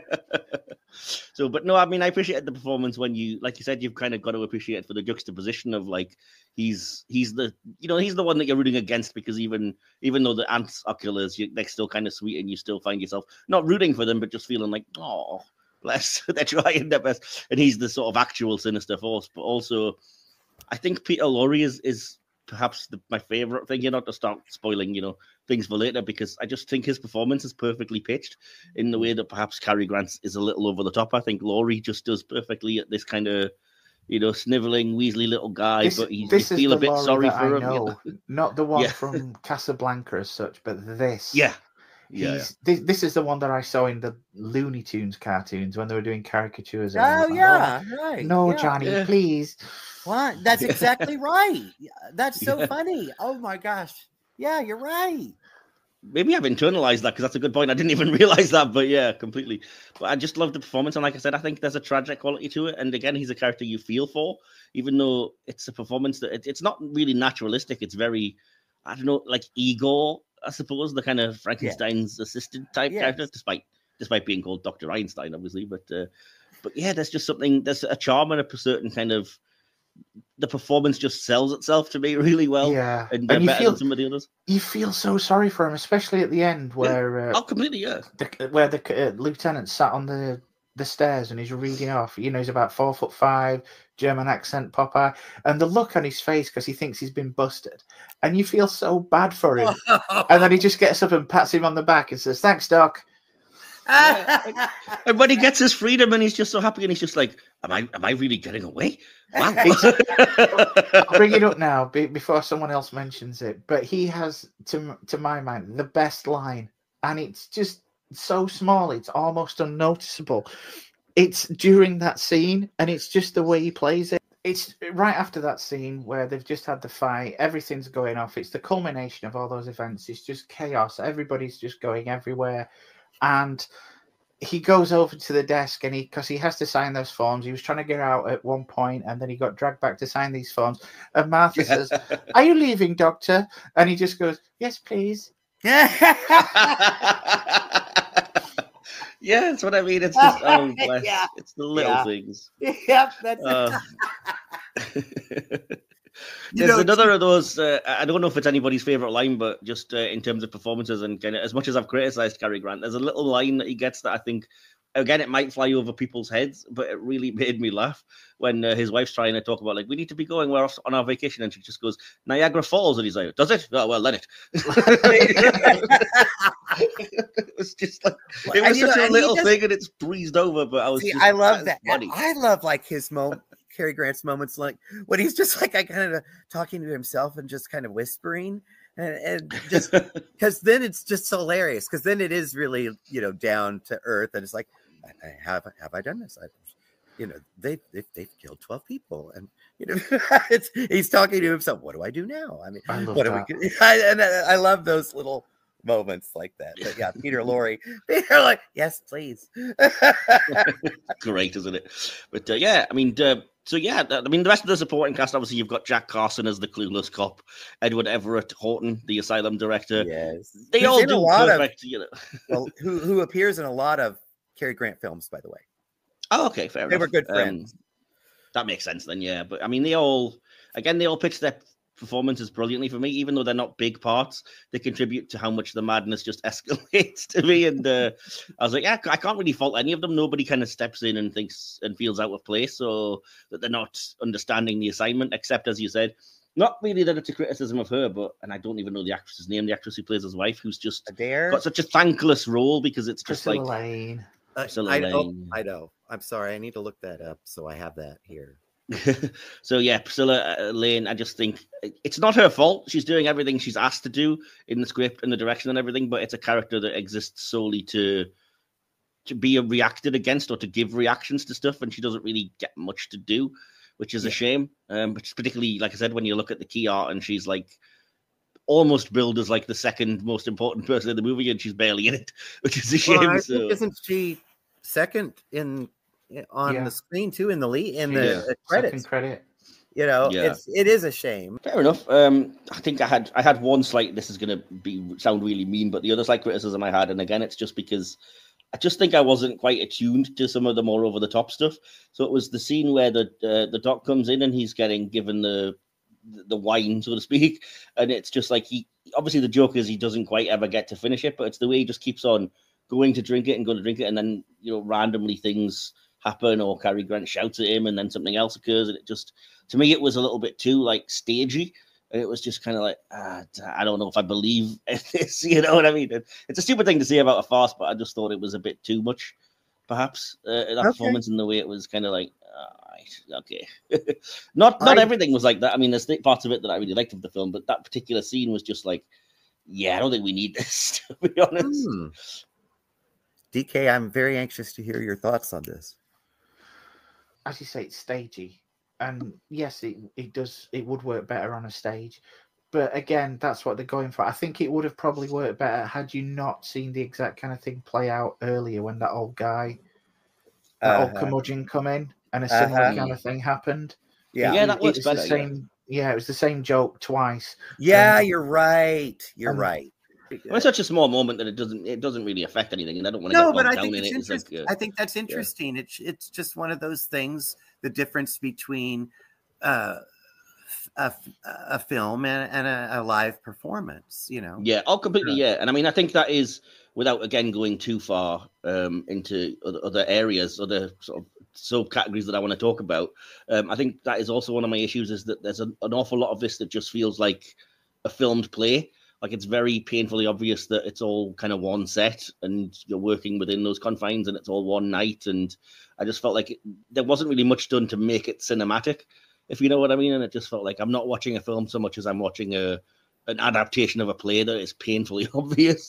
So, but no, I mean, I appreciate the performance when you, like you said, you've kind of got to appreciate for the juxtaposition of like he's the one that you're rooting against, because even though the ants are killers, they're still kind of sweet, and you still find yourself not rooting for them, but just feeling like, oh, bless, they're trying their best, and he's the sort of actual sinister force. But also, I think Peter Lorre is perhaps my favorite thing, not to start spoiling, things for later, because I just think his performance is perfectly pitched in the way that perhaps Cary Grant is a little over the top. I think Laurie just does perfectly at this kind of, sniveling, weaselly little guy, but you feel a bit Laurie sorry for him. Not the one from Casablanca as such, but this. Yeah. This is the one that I saw in the Looney Tunes cartoons when they were doing caricatures. Right. No, Johnny, please. What? That's exactly right. That's so funny. Oh my gosh. Yeah, you're right. Maybe I've internalized that, because that's a good point. I didn't even realize that, but yeah, completely. But I just love the performance, and like I said, I think there's a tragic quality to it. And again, he's a character you feel for, even though it's a performance that it's not really naturalistic. It's very, I don't know, like Igor, I suppose, the kind of Frankenstein's assistant type character, despite being called Dr. Einstein, obviously. But yeah, there's just something. There's a charm and a certain kind of. The performance just sells itself to me really well. Yeah, and better than some of the others. You feel so sorry for him, especially at the end where completely, yeah. Where the lieutenant sat on the stairs and he's reading off. He's about 4'5", German accent, Popeye, and the look on his face because he thinks he's been busted, and you feel so bad for him. And then he just gets up and pats him on the back and says, "Thanks, Doc." Yeah. And when he gets his freedom and he's just so happy, and he's just like, am I really getting away? Wow. I'll bring it up now before someone else mentions it, but he has, to my mind, the best line, and it's just so small, it's almost unnoticeable. It's during that scene, and it's just the way he plays it. It's right after that scene where they've just had the fight, everything's going off, it's the culmination of all those events, it's just chaos, everybody's just going everywhere. And he goes over to the desk, and because he has to sign those forms. He was trying to get out at one point, and then he got dragged back to sign these forms. And Martha says, "Are you leaving, Doctor?" And he just goes, "Yes, please." Yeah, that's what I mean. It's just it's the little things. Yep, that's. There's another of those. I don't know if it's anybody's favorite line, but just in terms of performances and kind of, as much as I've criticized Cary Grant, there's a little line that he gets that I think, again, it might fly over people's heads, but it really made me laugh when his wife's trying to talk about, like, we need to be going, we're off on our vacation, and she just goes, Niagara Falls, and he's like, does it? Oh, well, let it. It was just like, it was such a little thing, and it's breezed over, but I love that. Funny. I love like his moment. Cary Grant's moments, like when he's just like kind of talking to himself and just kind of whispering, and just because then it's just so hilarious, because then it is really down to earth, and it's like, have I done this? They've killed 12 people, and he's talking to himself. What do I do now? I mean, I love those little moments like that. But yeah, Peter Lorre, like, yes, please. Great, isn't it? But yeah, I mean, the rest of the supporting cast, obviously, you've got Jack Carson as the clueless cop, Edward Everett Horton, the asylum director. Yes, they all do perfect. Well, who appears in a lot of Cary Grant films, by the way. Oh, okay, fair enough. They were good friends. That makes sense then, yeah. But I mean, they all pitch their performances brilliantly for me, even though they're not big parts. They contribute to how much the madness just escalates to me. And I was like, yeah, I can't really fault any of them. Nobody kind of steps in and thinks and feels out of place, or that they're not understanding the assignment, except, as you said, not really that it's a criticism of her, but, and I don't even know the actress's name, the actress who plays his wife, who's just got such a thankless role, because it's just Priscilla like Lane. I know. I'm sorry. I need to look that up, so I have that here. So yeah, Priscilla Lane, I just think it's not her fault. She's doing everything she's asked to do in the script and the direction and everything, but it's a character that exists solely to be reacted against or to give reactions to stuff, and she doesn't really get much to do, which is a shame. But particularly, like I said, when you look at the key art, and she's like almost billed as like the second most important person in the movie, and she's barely in it, which is a shame. Well, isn't she second on the screen too, in the lead, in the credits? Second credit. You know, it is a shame. Fair enough. I think I had one slight. This is going to sound really mean, but the other slight criticism I had, and again, it's just because I just think I wasn't quite attuned to some of the more over the top stuff. So it was the scene where the doc comes in and he's getting given the wine, so to speak, and it's just like obviously the joke is he doesn't quite ever get to finish it, but it's the way he just keeps on going to drink it, and then randomly things happen, or Cary Grant shouts at him, and then something else occurs, and it just, to me, it was a little bit too like stagey, and it was just kind of like, I don't know if I believe this, you know what I mean? It's a stupid thing to say about a farce, but I just thought it was a bit too much, perhaps, that performance, in the way it was kind of like, okay. Not everything was like that. I mean, there's parts of it that I really liked of the film, but that particular scene was just like, I don't think we need this, to be honest. DK, I'm very anxious to hear your thoughts on this. As you say, it's stagey, and yes, it would work better on a stage, but again, that's what they're going for. I think it would have probably worked better had you not seen the exact kind of thing play out earlier, when that old guy, old curmudgeon come in, and a similar kind of thing happened. That works better. It was the same joke twice. You're right. Right. Well, it's such a small moment that it doesn't really affect anything, and I don't want to get bogged down in it. I think that's interesting. It's just one of those things. The difference between a film and a live performance, Yeah, completely. Yeah, and I mean, I think that is, without again going too far into other areas, other sort of subcategories that I want to talk about. I think that is also one of my issues, is that there's an awful lot of this that just feels like a filmed play. Like, it's very painfully obvious that it's all kind of one set, and you're working within those confines, and it's all one night. And I just felt like there wasn't really much done to make it cinematic, if you know what I mean. And it just felt like I'm not watching a film so much as I'm watching an adaptation of a play that is painfully obvious.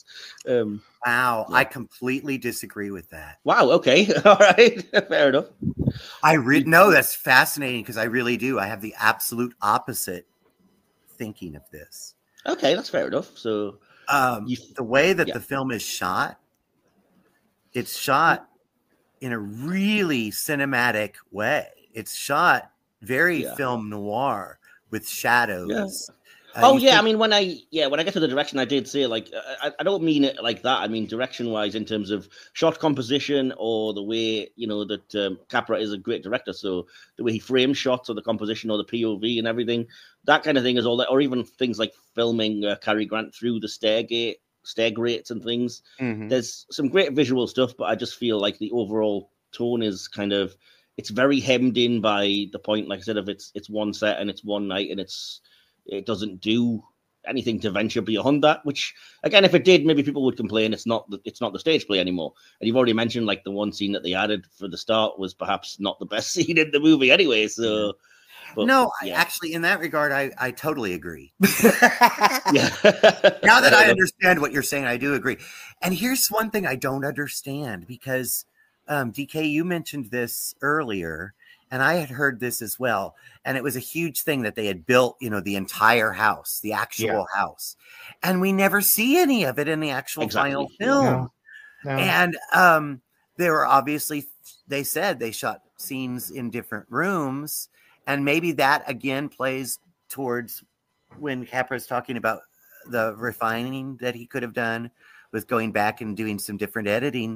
I completely disagree with that. Wow. Okay. All right. Fair enough. No, that's fascinating, because I really do. I have the absolute opposite thinking of this. Okay, that's fair enough. So the way that the film is shot, it's shot in a really cinematic way. It's shot very film noir with shadows. I mean, when I get to the direction, I did say, like, I don't mean it like that. I mean direction wise, in terms of shot composition, or the way that Capra is a great director. So the way he frames shots, or the composition, or the POV and everything, that kind of thing is all that. Or even things like filming Cary Grant through the stair grates and things. Mm-hmm. There's some great visual stuff, but I just feel like the overall tone is kind of, it's very hemmed in by the point, like I said, of it's one set and it's one night, and it doesn't do anything to venture beyond that, which, again, if it did, maybe people would complain it's not the stage play anymore. And you've already mentioned, like, the one scene that they added for the start was perhaps not the best scene in the movie anyway. So, actually, in that regard, I totally agree. Yeah. Now that I understand what you're saying, I do agree. And here's one thing I don't understand, because DK, you mentioned this earlier, and I had heard this as well. And it was a huge thing that they had built, the entire house, the actual house. And we never see any of it in the actual final film. No. And they were they said they shot scenes in different rooms. And maybe that, again, plays towards when Capra's talking about the refining that he could have done with going back and doing some different editing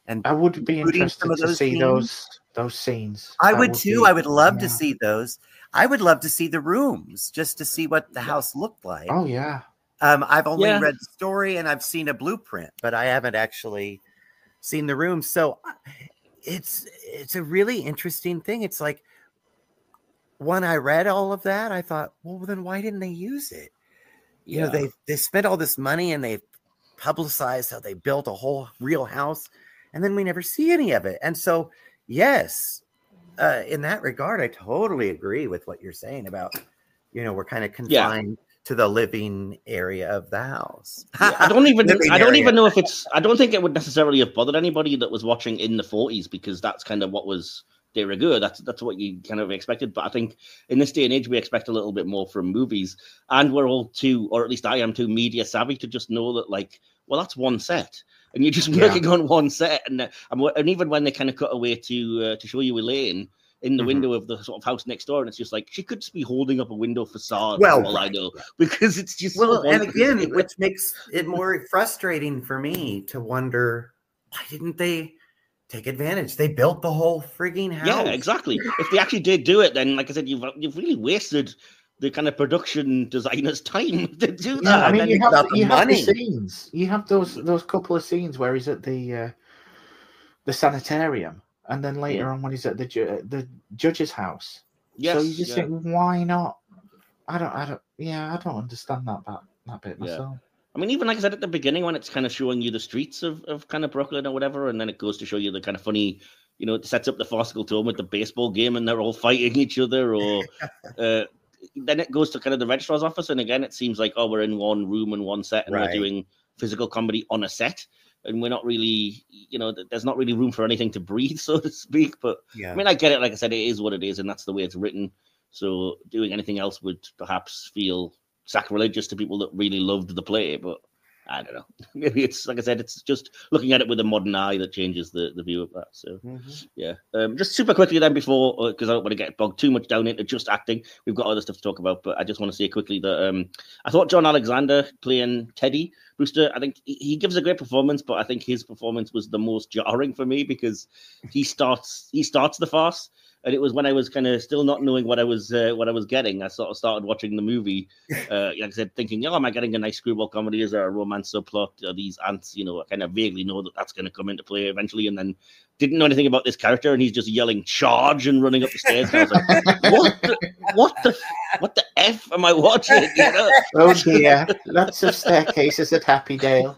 and I would be including interested some of to those see scenes. those scenes. I That would too. I would love to yeah. see those. I would love to see the rooms just to see what the house looked like. Oh yeah. I've only read the story and I've seen a blueprint, but I haven't actually seen the room. So it's a really interesting thing. It's like when I read all of that, I thought, well, then why didn't they use it? You know, they spent all this money and they publicized how they built a whole real house, and then we never see any of it. And so, yes, in that regard, I totally agree with what you're saying about, you know, we're kind of confined to the living area of the house. I don't even know if it's, I don't think it would necessarily have bothered anybody that was watching in the 40s, because that's kind of what was de rigueur. That's what you kind of expected. But I think in this day and age, we expect a little bit more from movies, and we're all too, or at least I am too media savvy to just know that, like, well, that's one set, and you're just working on one set, and even when they kind of cut away to show you Elaine in the window of the sort of house next door, and it's just like she could just be holding up a window facade. Well, all I know, because it's just and again, which makes it more frustrating for me to wonder, why didn't they take advantage? They built the whole frigging house. Yeah, exactly. If they actually did do it, then, like I said, you've really wasted the kind of production designer's time to do that. Yeah, I mean, you have the money. Scenes. You have those couple of scenes where he's at the sanitarium, and then later on when he's at the judge's house. Yes, so you just think, why not? I don't understand that bit myself. I mean, even like I said at the beginning, when it's kind of showing you the streets of kind of Brooklyn or whatever, and then it goes to show you the kind of funny, you know, it sets up the farcical tone with the baseball game and they're all fighting each other, or then it goes to kind of the registrar's office, and again, it seems like, oh, we're in one room and one set, and we're doing physical comedy on a set, and we're not really, you know, there's not really room for anything to breathe, so to speak. But I mean, I get it. Like I said, it is what it is, and that's the way it's written. So doing anything else would perhaps feel sacrilegious to people that really loved the play, but I don't know. Maybe it's, like I said, it's just looking at it with a modern eye that changes the view of that. So, just super quickly then before, because I don't want to get bogged too much down into just acting. We've got other stuff to talk about, but I just want to say quickly that I thought John Alexander playing Teddy Brewster, I think he gives a great performance, but I think his performance was the most jarring for me, because he starts the farce. And it was when I was kind of still not knowing what I was getting. I sort of started watching the movie, like I said, thinking, oh, am I getting a nice screwball comedy? Is there a romance subplot? Are these ants? You know, I kind of vaguely know that that's going to come into play eventually, and then didn't know anything about this character, and he's just yelling "charge" and running up the stairs. And I was like, what the f am I watching? You know? Oh dear, lots of staircases at Happy Dale.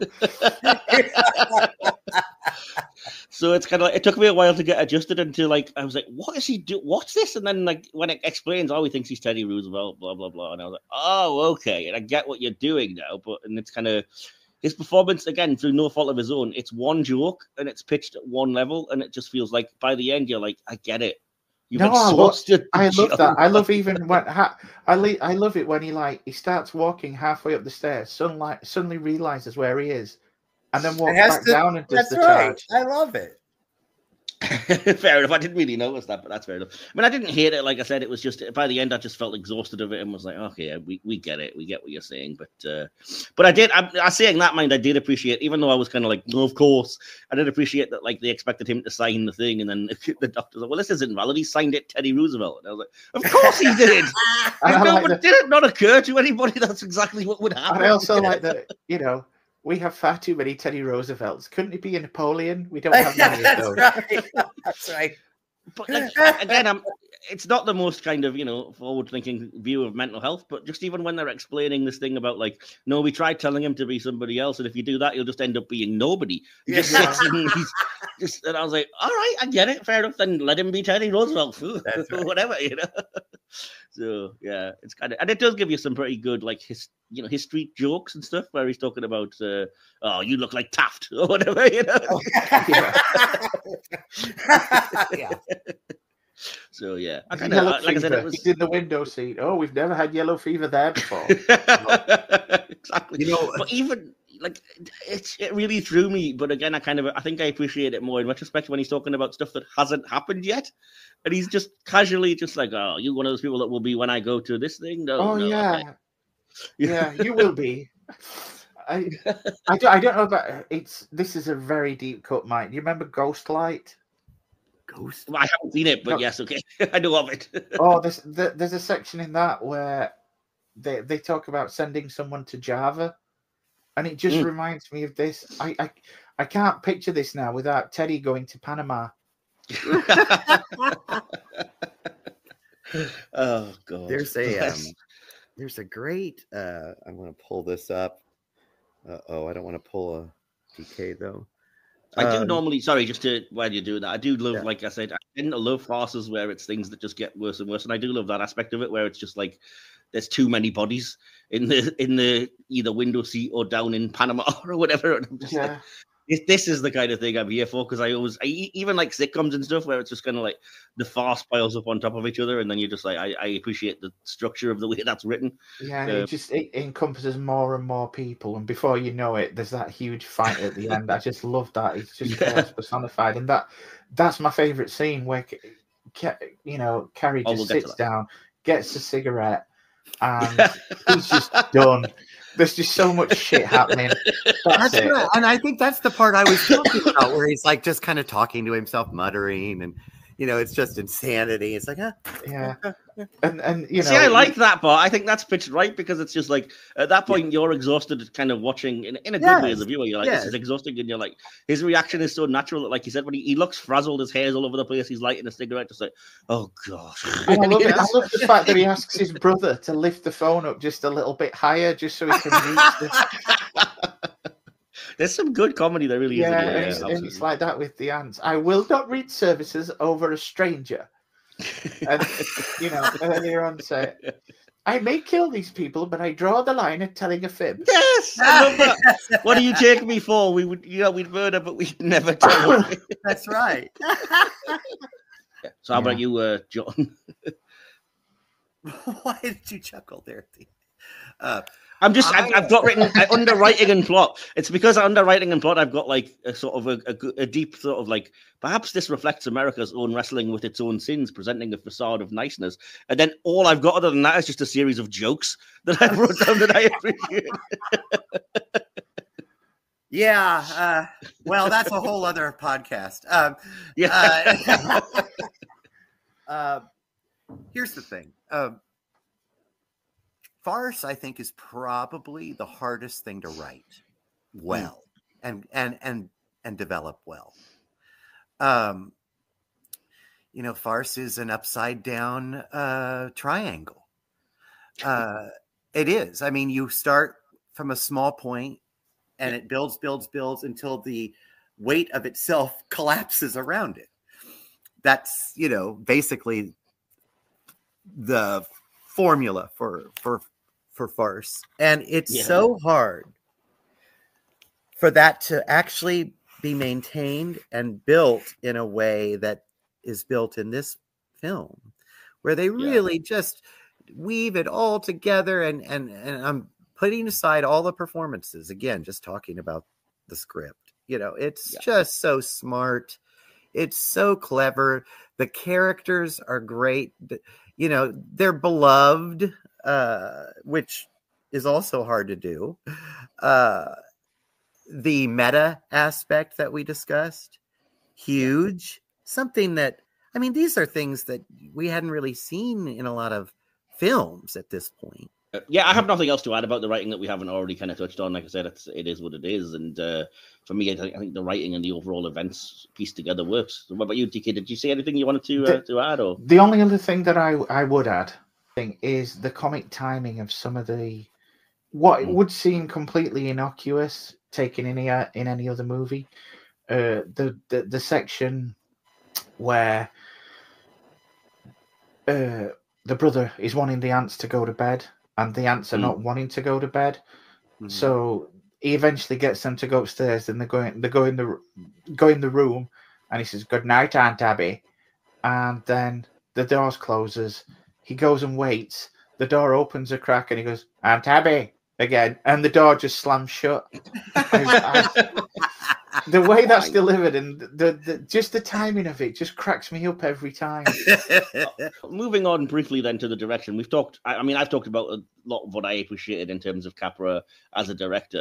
So it's kind of like, it took me a while to get adjusted into, like, I was like, what is he do? What's this? And then, like, when it explains, oh, he thinks he's Teddy Roosevelt, blah, blah, blah. And I was like, oh, okay. And I get what you're doing now. And it's kind of his performance, again, through no fault of his own. It's one joke and it's pitched at one level. And it just feels like by the end, you're like, I get it. I love that. I love even when I love it when he starts walking halfway up the stairs, suddenly realizes where he is, and then walks back down and does the charge. I love it. Fair enough. I didn't really notice that, but that's fair enough. I mean, I didn't hate it. Like I said, it was just by the end, I just felt exhausted of it and was like, okay, yeah, we get it. We get what you're saying. But I did. I saying that mind, I did appreciate, even though I was kind of like, no, of course, I did appreciate that. Like they expected him to sign the thing, and then the doctor's like, well, this isn't valid. He signed it, Teddy Roosevelt. And I was like, of course he did. Did it not occur to anybody that's exactly what would happen? I also like that. You know, we have far too many Teddy Roosevelts. Couldn't it be a Napoleon? We don't have many of those. That's right. But like, again, it's not the most kind of, you know, forward-thinking view of mental health, but just even when they're explaining this thing about, like, no, we tried telling him to be somebody else, and if you do that, you'll just end up being nobody. He just sits and he's just, and I was like, all right, I get it, fair enough, then let him be Teddy Roosevelt, right. Whatever, you know. So yeah, it's kind of, and it does give you some pretty good, like, his street jokes and stuff where he's talking about, oh, you look like Taft or whatever, you know. Yeah. So yeah, I kind of, like I said, it was he's in the window seat. Oh, we've never had yellow fever there before. Exactly. You know, but even like it really threw me. But again, I think I appreciate it more in retrospect when he's talking about stuff that hasn't happened yet, and he's just casually just like, oh, you one of those people that will be when I go to this thing. No, yeah, you will be. I don't know about it's. This is a very deep cut, Mike. Do you remember Ghostlight? Ghost. Well, I haven't seen it, but No. yes, okay, I know of it. Oh, there's a section in that where they talk about sending someone to Java, and it just reminds me of this. I can't picture this now without Teddy going to Panama. Oh God. There's a great. I'm going to pull this up. I don't want to pull a DK though. I do normally. Sorry, just to while you do that, I do love. Yeah. Like I said, I tend to love farces where it's things that just get worse and worse, and I do love that aspect of it where it's just like there's too many bodies in the either window seat or down in Panama or whatever. And I'm just like, this is the kind of thing I'm here for, because I even like sitcoms and stuff where it's just kind of like the farce piles up on top of each other, and then you're just like, I appreciate the structure of the way that's written. Yeah, and it encompasses more and more people, and before you know it, there's that huge fight at the end. I just love that. It's just chaos personified, and that's my favorite scene where Carrie just sits down, gets a cigarette, and he's just done. There's just so much shit happening. That's it. Right. And I think that's the part I was talking about, where he's like just kind of talking to himself, muttering, and it's just insanity. It's like, yeah. And see, I like that part. I think that's pitched right, because it's just like at that point you're exhausted, kind of watching in a good way as a viewer. You're like, this is exhausting, and you're like, his reaction is so natural that, like you said, when he looks frazzled, his hair's all over the place, he's lighting a cigarette, just like, oh God. I love it. I love the fact that he asks his brother to lift the phone up just a little bit higher, just so he can reach this. There's some good comedy there, really is. And it's like that with the ants. I will not read services over a stranger. And earlier on say, I may kill these people, but I draw the line at telling a fib. Yes, I love that. What do you take me for? We'd murder, but we'd never tell. That's right. So how about you, John? Why did you chuckle there? I've got written underwriting and plot. It's because underwriting and plot, I've got like a sort of a deep sort of like, perhaps this reflects America's own wrestling with its own sins, presenting a facade of niceness. And then all I've got other than that is just a series of jokes that I wrote down that I appreciate. Yeah. Well, that's a whole other podcast. Here's the thing. Farce, I think, is probably the hardest thing to write well and develop well. Farce is an upside down triangle. It is. I mean, you start from a small point and it builds until the weight of itself collapses around it. That's, basically the formula for farce. And it's so hard for that to actually be maintained and built in a way that is built in this film, where they really just weave it all together. And I'm putting aside all the performances, again, just talking about the script. It's just so smart. It's so clever. The characters are great. They're beloved, which is also hard to do. The meta aspect that we discussed, huge. Something that, these are things that we hadn't really seen in a lot of films at this point. I have nothing else to add about the writing that we haven't already kind of touched on. Like I said, it is what it is. And for me, I think the writing and the overall events pieced together works. So what about you, DK? Did you see anything you wanted to add? Or the only other thing that I would add is the comic timing of some of what would seem completely innocuous taken in any other movie. The section where the brother is wanting the ants to go to bed, and the ants are not wanting to go to bed. So he eventually gets them to go upstairs, and they go in the room, and he says, "Good night, Aunt Abby," and then the doors closes. He goes and waits. The door opens a crack, and he goes, "Aunt Abby," again, and the door just slams shut. The way that's delivered and the timing of it just cracks me up every time. Moving on briefly then to the direction, I've talked about a lot of what I appreciated in terms of Capra as a director.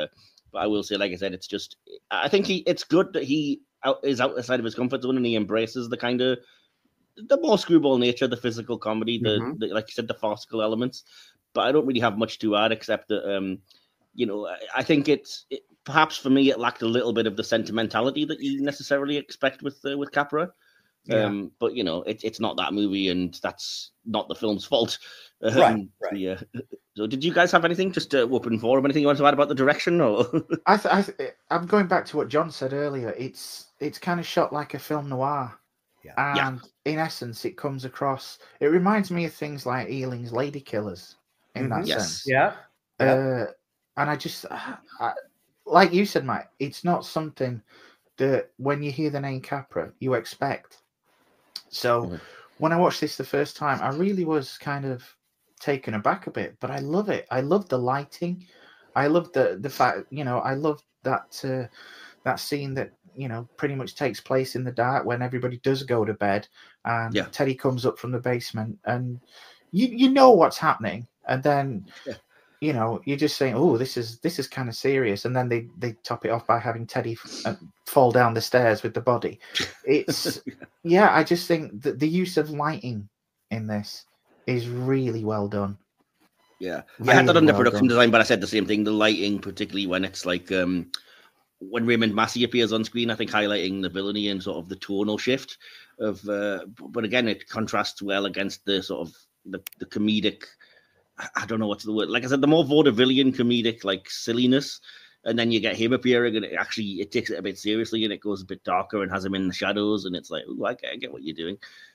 But I will say, like I said, it's just I think it's good that he is outside of his comfort zone and he embraces the kind of the more screwball nature, the physical comedy, the like you said, the farcical elements. But I don't really have much to add except that I think perhaps for me it lacked a little bit of the sentimentality that you necessarily expect with Capra. Yeah. But it's not that movie, and that's not the film's fault. Right. Yeah. So, did you guys have anything just open forum? Anything you want to add about the direction? Or I'm going back to what John said earlier. It's kind of shot like a film noir, and in essence, it comes across. It reminds me of things like Ealing's Lady Killers in that sense. Yeah. And I just, like you said, Mike, it's not something that when you hear the name Capra, you expect. So when I watched this the first time, I really was kind of taken aback a bit, but I love it. I love the lighting. I love the fact, I love that that scene that, pretty much takes place in the dark when everybody does go to bed and Teddy comes up from the basement and you know what's happening. And then, you're just saying, oh, this is kind of serious. And then they top it off by having Teddy fall down the stairs with the body. It's, I just think that the use of lighting in this is really well done. Yeah. Really I had that under well production done. design, but I said the same thing. The lighting, particularly when it's like when Raymond Massey appears on screen, I think highlighting the villainy and sort of the tonal shift of but again, it contrasts well against the sort of the comedic, I don't know what's the word. Like I said, the more vaudevillian comedic like silliness, and then you get him appearing, and it takes it a bit seriously, and it goes a bit darker and has him in the shadows, and it's like, oh, I get what you're doing.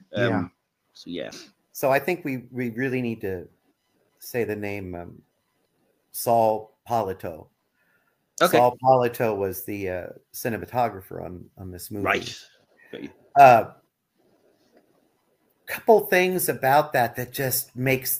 So yeah. So I think we really need to say the name Saul Polito. Okay. Saul Polito was the cinematographer on this movie. Right. Couple things about that just makes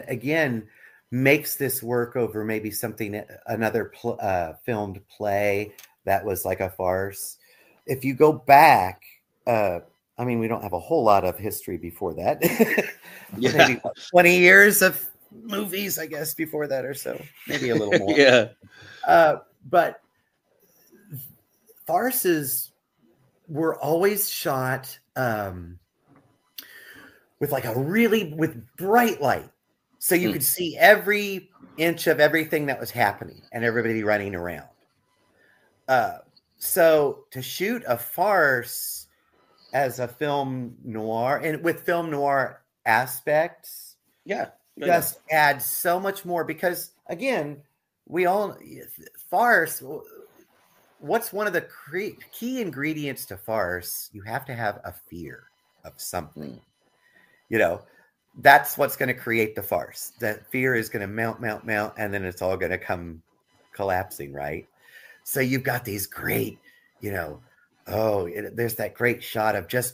this work over maybe something, another filmed play that was like a farce. If you go back, we don't have a whole lot of history before that. Maybe 20 years of movies, I guess, before that or so. Maybe a little more. Yeah. But farces were always shot with bright light. So you could see every inch of everything that was happening and everybody running around. So to shoot a farce as a film noir and with film noir aspects, just adds so much more because again, farce, what's one of the key ingredients to farce? You have to have a fear of something. That's what's going to create the farce. That fear is going to mount, and then it's all going to come collapsing, right? So you've got these great, there's that great shot of just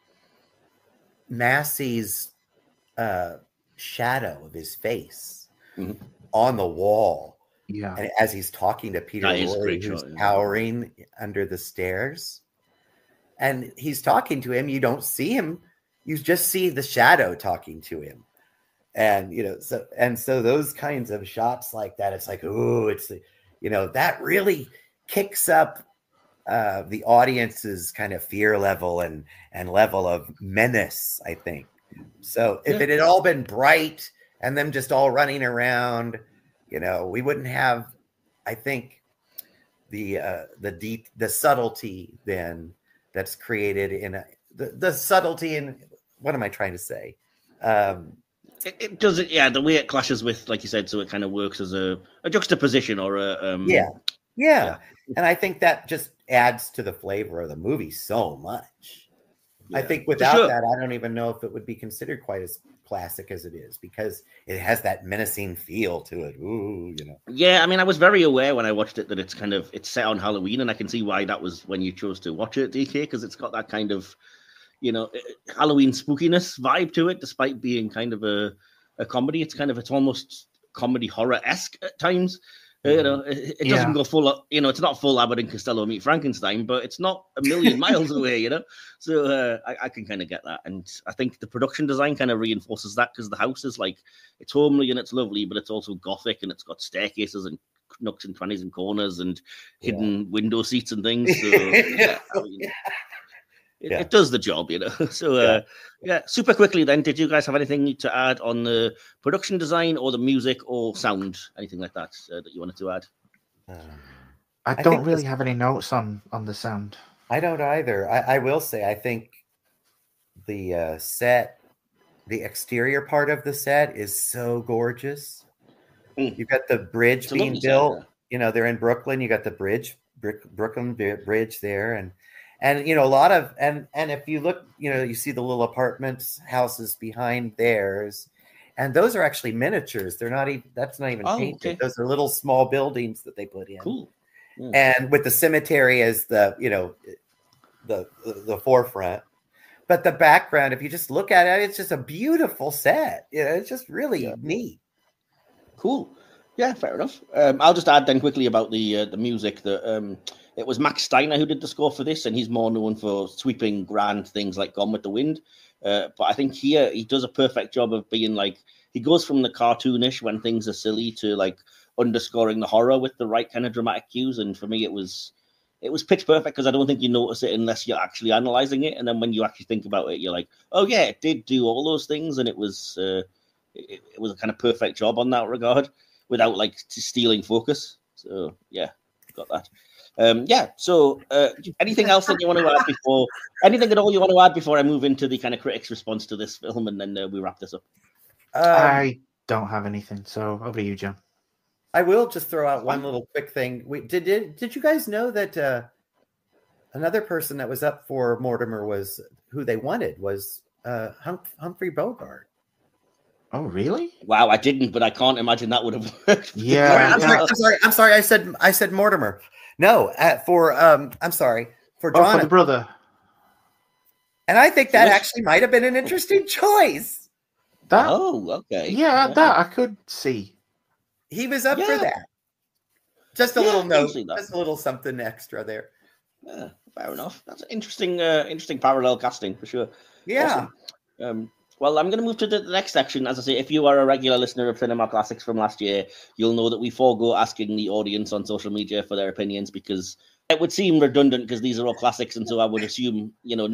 Massey's shadow of his face on the wall. Yeah. And as he's talking to Peter Lorre, who's cowering under the stairs. And he's talking to him. You don't see him. You just see the shadow talking to him. And, so those kinds of shots like that, it's like, oh, it's, that really kicks up the audience's kind of fear level and level of menace, I think. So if it had all been bright and them just all running around, we wouldn't have, I think, the subtlety then that's created in the subtlety in, what am I trying to say? It doesn't, the way it clashes with, like you said, so it kind of works as a juxtaposition or a yeah. And I think that just adds to the flavor of the movie so much. I think without that, I don't even know if it would be considered quite as classic as it is because it has that menacing feel to it. Ooh, Yeah, I was very aware when I watched it that it's set on Halloween, and I can see why that was when you chose to watch it, DK, because it's got that kind of, Halloween spookiness vibe to it, despite being kind of a comedy. It's almost comedy horror-esque at times. It doesn't go full, it's not full Abbott and Costello meet Frankenstein, but it's not a million miles away, So I can kind of get that. And I think the production design kind of reinforces that because the house is like, it's homely and it's lovely, but it's also gothic and it's got staircases and nooks and crannies and corners and hidden window seats and things. So yeah, I mean, it does the job, you know. So super quickly then, did you guys have anything to add on the production design or the music or sound, anything like that that you wanted to add? I don't really have any notes on the sound. I don't either. I will say, I think the set, the exterior part of the set is so gorgeous. You got the bridge being built. Set, you know, they're in Brooklyn. You got the Brooklyn Bridge there, and you know, a lot of and if you look, you know, you see the little apartments, houses behind theirs, and those are actually miniatures. They're not even. That's not even painted. Okay. Those are little small buildings that they put in. Cool. Yeah. And with the cemetery as the, you know, the forefront, but the background, if you just look at it, it's just a beautiful set. You know, it's just really neat. Cool. Yeah, fair enough. I'll just add then quickly about the music that it was Max Steiner who did the score for this, and he's more known for sweeping grand things like Gone with the Wind. But I think here he does a perfect job of being like, he goes from the cartoonish when things are silly to like underscoring the horror with the right kind of dramatic cues. And for me, it was pitch perfect, because I don't think you notice it unless you're actually analyzing it. And then when you actually think about it, you're like, oh yeah, it did do all those things, and it was a kind of perfect job on that regard without like stealing focus. So yeah, got that. So anything else that you want to add before anything at all you want to add before I move into the kind of critics' response to this film, and then we wrap this up? I don't have anything, so over to you, John. I will just throw out one little quick thing. Did you guys know that another person that was up for Mortimer was who they wanted was Humphrey Bogart? Oh, really? Wow, I didn't, but I can't imagine that would have worked. Yeah, I'm sorry. I said Mortimer. No, for Jonathan. For the brother. And I think that actually might have been an interesting choice. Okay. Yeah, that I could see. He was up for that. Just a little note, just a little something extra there. Yeah, fair enough. That's an interesting parallel casting for sure. Yeah. Awesome. Well, I'm going to move to the next section. As I say, if you are a regular listener of Cinema Classics from last year, you'll know that we forego asking the audience on social media for their opinions, because it would seem redundant, because these are all classics, and so I would assume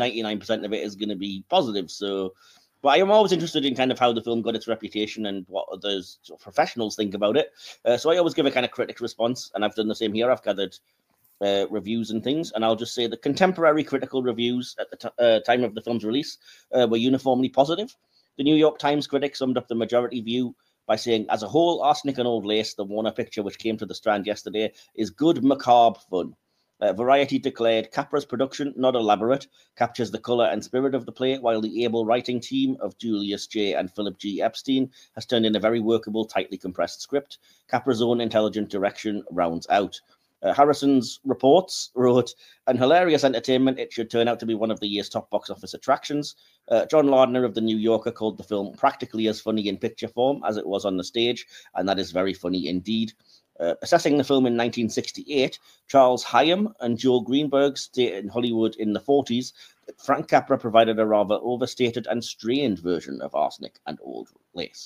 99% of it is going to be positive. So. But I am always interested in kind of how the film got its reputation and what others professionals think about it. So I always give a kind of critic response, and I've done the same here. I've gathered reviews and things, and I'll just say the contemporary critical reviews at the time of the film's release were uniformly positive. The New York Times critic summed up the majority view by saying, as a whole, Arsenic and Old Lace, the Warner picture which came to the Strand yesterday, is good macabre fun. Variety declared, Capra's production, not elaborate, captures the colour and spirit of the play, while the able writing team of Julius J. and Philip G. Epstein has turned in a very workable, tightly compressed script. Capra's own intelligent direction rounds out. Harrison's reports wrote, an hilarious entertainment, it should turn out to be one of the year's top box office attractions. John Lardner of The New Yorker called the film practically as funny in picture form as it was on the stage, and that is very funny indeed. Assessing the film in 1968, Charles Hyam and Joe Greenberg stated in Hollywood in the 40s that Frank Capra provided a rather overstated and strained version of Arsenic and Old Lace.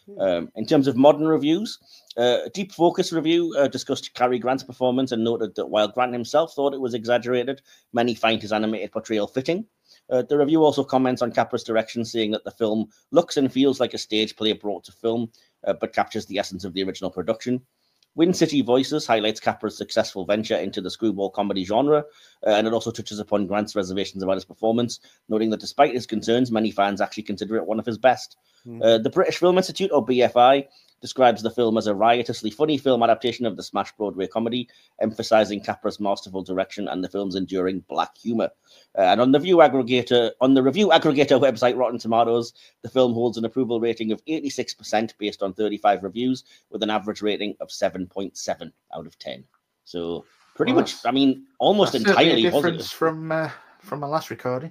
In terms of modern reviews, Deep Focus review discussed Cary Grant's performance and noted that while Grant himself thought it was exaggerated, many find his animated portrayal fitting. The review also comments on Capra's direction, saying that the film looks and feels like a stage play brought to film, but captures the essence of the original production. Wind City Voices highlights Capra's successful venture into the screwball comedy genre, and it also touches upon Grant's reservations about his performance, noting that despite his concerns, many fans actually consider it one of his best. The British Film Institute, or BFI, describes the film as a riotously funny film adaptation of the smash Broadway comedy, emphasizing Capra's masterful direction and the film's enduring black humor. And on the review aggregator website Rotten Tomatoes, the film holds an approval rating of 86% based on 35 reviews, with an average rating of 7.7 out of 10. So pretty much, I mean, almost entirely positive from my last recording.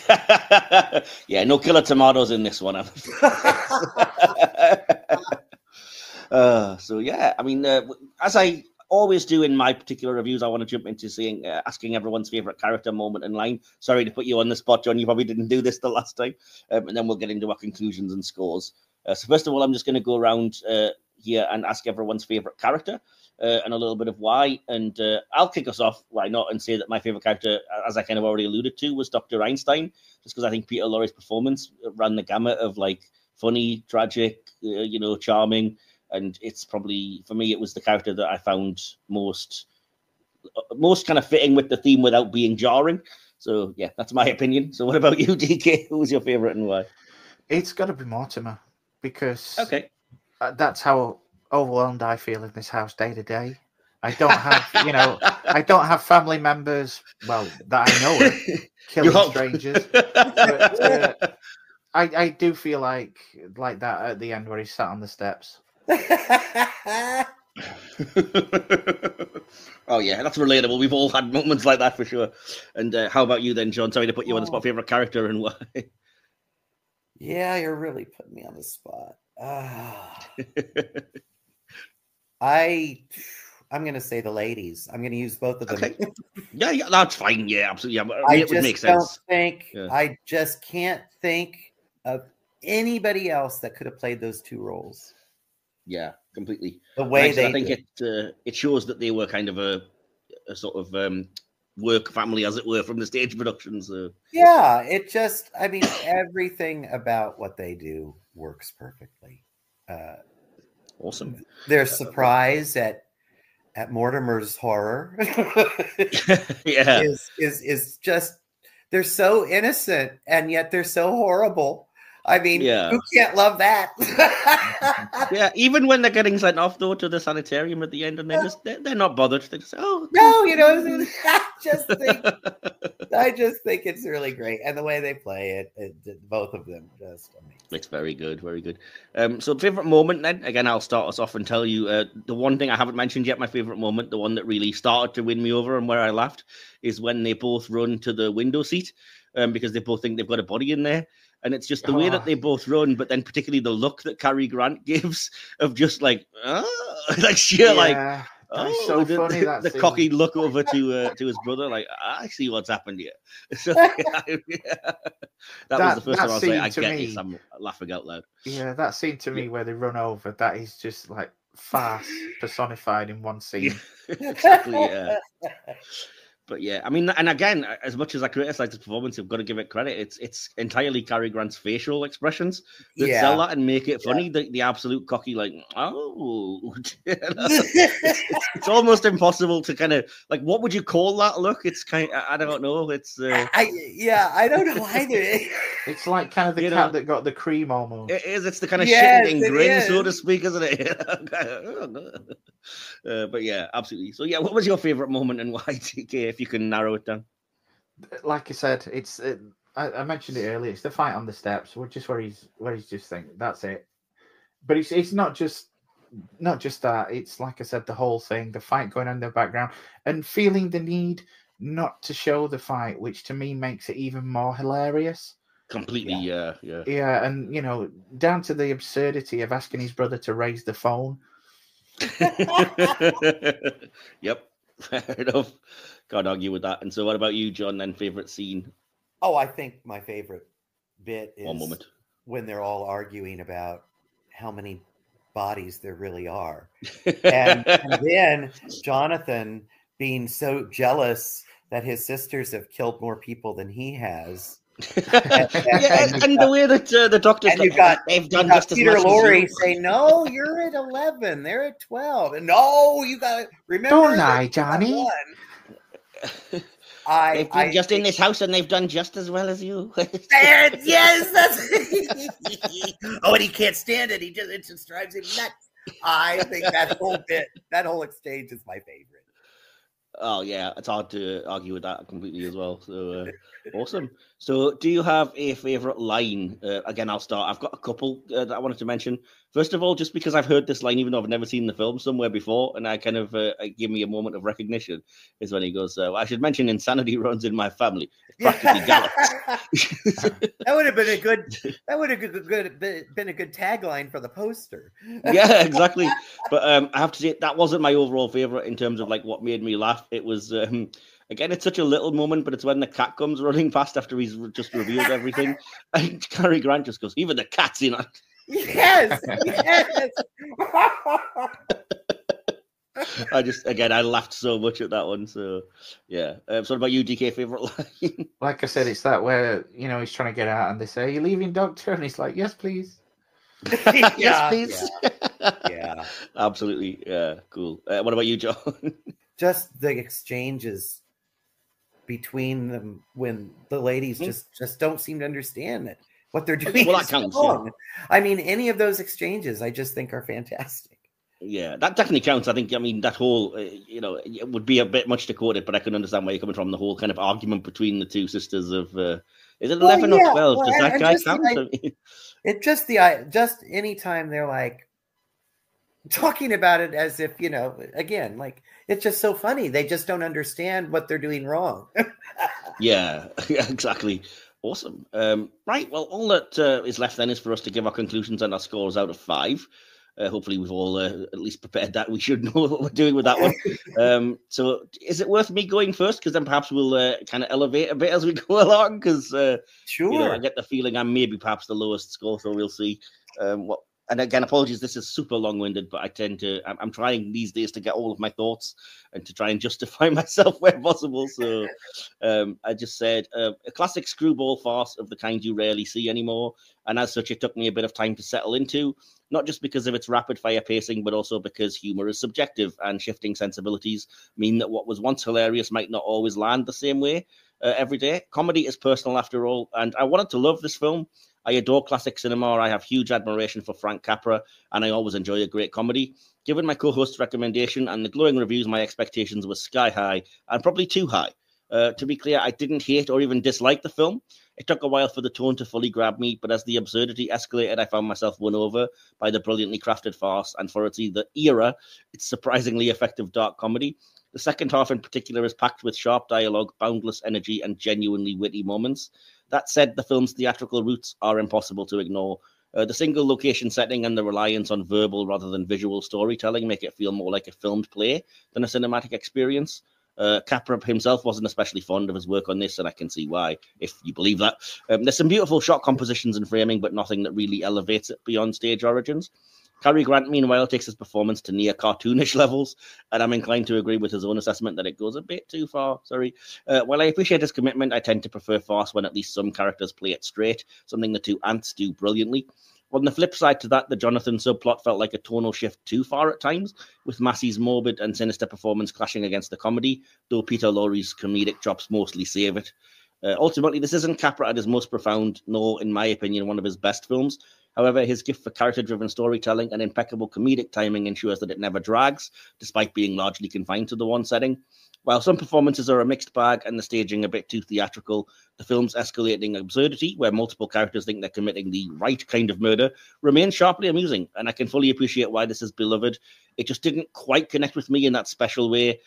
Yeah, no killer tomatoes in this one. So yeah, I mean, as I always do in my particular reviews, I want to jump into asking everyone's favorite character moment in line. Sorry to put you on the spot, John. You probably didn't do this the last time, and then we'll get into our conclusions and scores. So first of all, I'm just going to go around here and ask everyone's favorite character. and a little bit of why. And I'll kick us off, why not, and say that my favorite character, as I kind of already alluded to, was Dr. Einstein, just because I think Peter Lorre's performance ran the gamut of like funny, tragic, charming. And it's probably, for me, it was the character that I found most kind of fitting with the theme without being jarring. So, yeah, that's my opinion. So what about you, DK? Who was your favorite and why? It's got to be Mortimer, because that's how overwhelmed I feel in this house day to day. I don't have, I don't have family members, well, that I know of, killing strangers. But, I do feel like that at the end where he sat on the steps. Oh yeah, that's relatable. We've all had moments like that for sure. And how about you then, John? Sorry to put you on the spot. Favorite character and why? Yeah, you're really putting me on the spot. I'm going to say the ladies. I'm going to use both of them. Okay. Yeah, that's fine. Yeah, absolutely. Yeah, it would make sense. I just can't think of anybody else that could have played those two roles. Yeah, completely. The way I think it shows that they were kind of a sort of work family, as it were, from the stage productions. Yeah, everything about what they do works perfectly. Awesome. Their surprise at Mortimer's horror is just, they're so innocent and yet they're so horrible. I mean, who can't love that? Yeah, even when they're getting sent off though to the sanitarium at the end, and they're not bothered. They just say, "Oh no," I just think it's really great, and the way they play it, both of them, just amazing. It's very good, very good. So favorite moment then? Again, I'll start us off and tell you the one thing I haven't mentioned yet. My favorite moment, the one that really started to win me over and where I laughed, is when they both run to the window seat because they both think they've got a body in there. And it's just the way that they both run, but then particularly the look that Cary Grant gives of just like, like sheer so funny, the cocky look over to his brother, like, I see what's happened here. So, that was the first time I was like, I get this. I'm laughing out loud. Yeah, that scene to me where they run over, that is just like farce personified in one scene. Exactly, yeah. But yeah, I mean, and again, as much as I criticize the performance, I've got to give it credit. It's entirely Cary Grant's facial expressions that sell that and make it funny. The absolute cocky, like, it's almost impossible to kind of like, what would you call that look? It's kind of, I don't know. It's I don't know either. It's like kind of the cat that got the cream almost. It is. It's the kind of shitting grin, so to speak, isn't it? But yeah, absolutely. So yeah, what was your favorite moment and why, TK? If you can narrow it down. Like I said, I mentioned it earlier. It's the fight on the steps, which is where he's just thinking that's it. But it's not just that. It's like I said, the whole thing, the fight going on in the background, and feeling the need not to show the fight, which to me makes it even more hilarious. Completely, yeah. And down to the absurdity of asking his brother to raise the phone. Yep, fair enough. Can't argue with that. And so what about you, John, then? Favorite scene? Oh, I think my favorite bit is one moment when they're all arguing about how many bodies there really are. And then Jonathan being so jealous that his sisters have killed more people than he has. And the way that the doctors they've done just as much. Peter Lorre say, "No, you're at 11. They're at 12." And no, you got to remember. Don't lie, Johnny. They've been just in this house and they've done just as well as you. Yes, that's. Oh, and he can't stand it. It just drives him nuts. I think that whole exchange is my favorite. Oh yeah, it's hard to argue with that completely as well. So awesome. So do you have a favorite line? Again, I'll start. I've got a couple that I wanted to mention. First of all, just because I've heard this line, even though I've never seen the film somewhere before, and I kind of give me a moment of recognition, is when he goes, I should mention insanity runs in my family. It's practically Gallop. That would have been a good tagline for the poster. Yeah, exactly. But I have to say that wasn't my overall favorite in terms of like what made me laugh. It was again, it's such a little moment, but it's when the cat comes running past after he's just revealed everything, and Cary Grant just goes, "Even the cat's in it." Yes. I laughed so much at that one. So, yeah. So, what about you, DK? Favorite line? Like I said, it's that where he's trying to get out, and they say, "Are you leaving, Doctor?" And he's like, "Yes, please." Yes, please. Yeah. Absolutely. Yeah. Cool. What about you, John? Just the exchanges between them when the ladies just don't seem to understand it. What they're doing is wrong. Yeah. I mean, any of those exchanges, I just think are fantastic. Yeah, that definitely counts. I think, that whole, it would be a bit much to quote it, but I can understand where you're coming from. The whole kind of argument between the two sisters of, is it 11 or 12? Does that guy count? Just anytime they're like talking about it as if, again, like, it's just so funny. They just don't understand what they're doing wrong. Yeah, exactly. Awesome. Right. Well, all that is left then is for us to give our conclusions and our scores out of 5. Hopefully we've all at least prepared that. We should know what we're doing with that one. So is it worth me going first? Because then perhaps we'll kind of elevate a bit as we go along. Because sure, I get the feeling I'm maybe perhaps the lowest score. So we'll see what. And again, apologies, this is super long-winded, but I'm trying these days to get all of my thoughts and to try and justify myself where possible. So I just said a classic screwball farce of the kind you rarely see anymore. And as such, it took me a bit of time to settle into, not just because of its rapid-fire pacing, but also because humor is subjective and shifting sensibilities mean that what was once hilarious might not always land the same way every day. Comedy is personal after all, and I wanted to love this film. I adore classic cinema. I have huge admiration for Frank Capra, and I always enjoy a great comedy. Given my co-host's recommendation and the glowing reviews, my expectations were sky high, and probably too high. To be clear, I didn't hate or even dislike the film. It took a while for the tone to fully grab me, but as the absurdity escalated, I found myself won over by the brilliantly crafted farce, and for its era, it's surprisingly effective dark comedy. The second half in particular is packed with sharp dialogue, boundless energy, and genuinely witty moments. That said, the film's theatrical roots are impossible to ignore. The single location setting and the reliance on verbal rather than visual storytelling make it feel more like a filmed play than a cinematic experience. Capra himself wasn't especially fond of his work on this, and I can see why, if you believe that. There's some beautiful shot compositions and framing, but nothing that really elevates it beyond stage origins. Cary Grant, meanwhile, takes his performance to near cartoonish levels, and I'm inclined to agree with his own assessment that it goes a bit too far. While I appreciate his commitment, I tend to prefer farce when at least some characters play it straight, something the two ants do brilliantly. On the flip side to that, the Jonathan subplot felt like a tonal shift too far at times, with Massey's morbid and sinister performance clashing against the comedy, though Peter Lorre's comedic chops mostly save it. Ultimately, this isn't Capra at his most profound, nor, in my opinion, one of his best films. However, his gift for character-driven storytelling and impeccable comedic timing ensures that it never drags, despite being largely confined to the one setting. While some performances are a mixed bag and the staging a bit too theatrical, the film's escalating absurdity, where multiple characters think they're committing the right kind of murder, remains sharply amusing, and I can fully appreciate why this is beloved. It just didn't quite connect with me in that special way.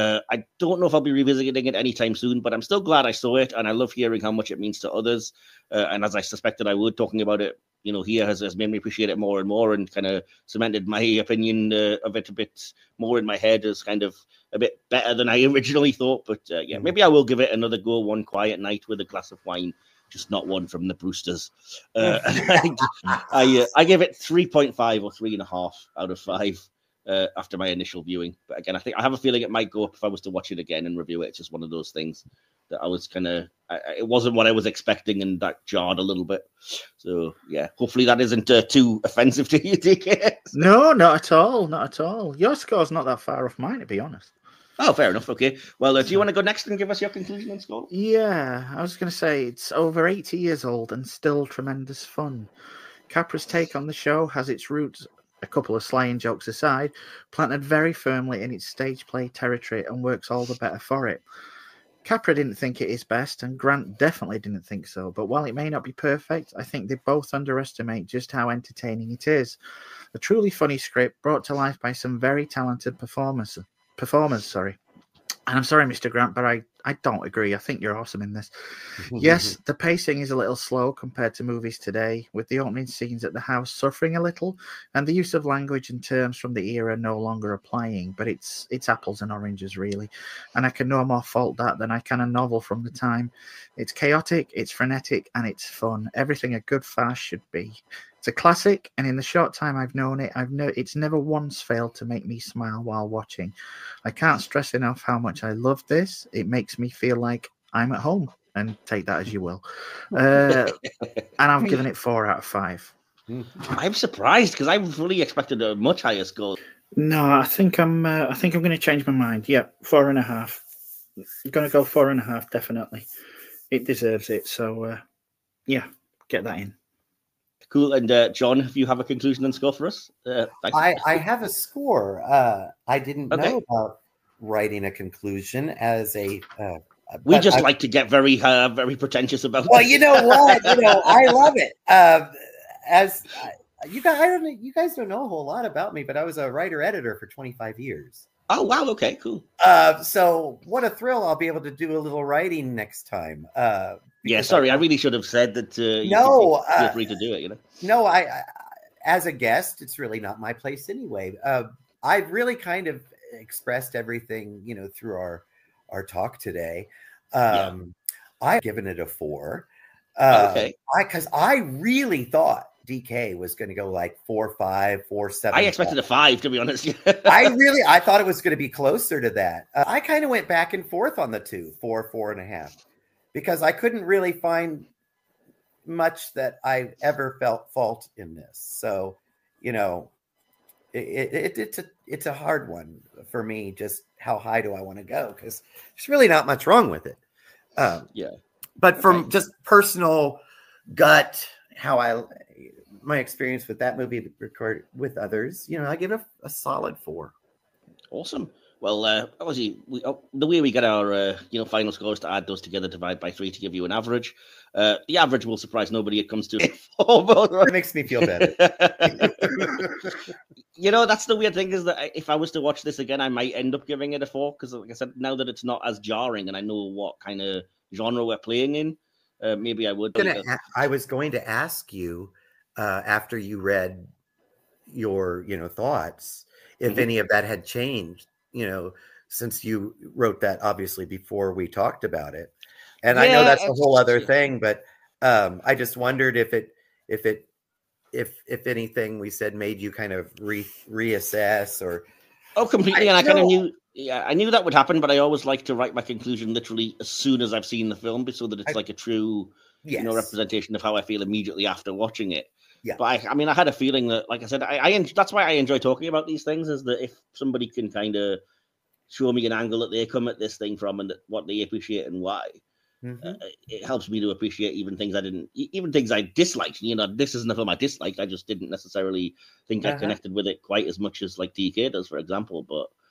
I don't know if I'll be revisiting it anytime soon, but I'm still glad I saw it, and I love hearing how much it means to others. And as I suspected I would, talking about it, here has made me appreciate it more and more, and kind of cemented my opinion of it a bit more in my head as kind of a bit better than I originally thought. But maybe I will give it another go one quiet night with a glass of wine, just not one from the Brewsters. I give it 3.5 or 3.5 out of 5 after my initial viewing. But again, I have a feeling it might go up if I was to watch it again and review it. It's just one of those things that I was it wasn't what I was expecting, and that jarred a little bit. So yeah, hopefully that isn't too offensive to you, DK. No, not at all, not at all. Your score's not that far off mine, to be honest. Oh, fair enough. Okay. Well, do you want to go next and give us your conclusion and score? Yeah, I was going to say it's over 80 years old and still tremendous fun. Capra's take on the show has its roots, a couple of slaying jokes aside, planted very firmly in its stage play territory and works all the better for it. Capra didn't think it is best, and Grant definitely didn't think so. But while it may not be perfect, I think they both underestimate just how entertaining it is. A truly funny script brought to life by some very talented performers. And I'm sorry, Mr. Grant, but I I don't agree. I think you're awesome in this. Yes, the pacing is a little slow compared to movies today, with the opening scenes at the house suffering a little, and the use of language and terms from the era no longer applying. But it's apples and oranges, really, and I can no more fault that than I can a novel from the time. It's chaotic, it's frenetic, and it's fun. Everything a good farce should be. It's a classic, and in the short time I've known it, it's never once failed to make me smile while watching. I can't stress enough how much I love this. It makes me feel like I'm at home, and take that as you will. And I've given it 4 out of 5. I'm surprised because I really expected a much higher score. No, I think I'm going to change my mind. Yeah, 4.5. I'm going to go 4.5. Definitely, it deserves it. So, yeah, get that in. Cool. And John, if you have a conclusion and score for us? I have a score. I didn't know about writing a conclusion as a... we just like to get very pretentious about it. Well, you know what? I love it. You guys don't know a whole lot about me, but I was a writer-editor for 25 years. Oh, wow. Okay, cool. So what a thrill. I'll be able to do a little writing next time. Yeah, sorry, I really should have said that. No, feel free to do it. No, I as a guest, it's really not my place anyway. I've really kind of expressed everything, through our talk today. I've given it a 4. Okay. Because I really thought DK was going to go like 4.5, 4.7. I expected a 5, to be honest. I thought it was going to be closer to that. I kind of went back and forth on the 2, 4, 4.5. Because I couldn't really find much that I ever felt fault in this. So, it's a hard one for me. Just how high do I want to go? Because there's really not much wrong with it. But from just personal gut, my experience with that movie recorded with others, I give it a solid 4. Awesome. Well, obviously, the way we get our final scores to add those together, divide by 3 to give you an average. The average will surprise nobody. It comes to 4. It makes me feel better. That's the weird thing is that if I was to watch this again, I might end up giving it a 4 because, like I said, now that it's not as jarring and I know what kind of genre we're playing in, maybe I would. I was going to ask you after you read your thoughts if any of that had changed. Since you wrote that obviously before we talked about it, and I know that's a whole other thing, but I just wondered if anything we said made you kind of reassess or. Oh, completely. And I kind of knew, I knew that would happen, but I always like to write my conclusion literally as soon as I've seen the film, so that it's like a true, representation of how I feel immediately after watching it. Yeah. But I had a feeling that, like I said, that's why I enjoy talking about these things, is that if somebody can kind of show me an angle that they come at this thing from and what they appreciate and why, it helps me to appreciate even things I disliked. This isn't a film I disliked. I just didn't necessarily think I connected with it quite as much as like DK does, for example.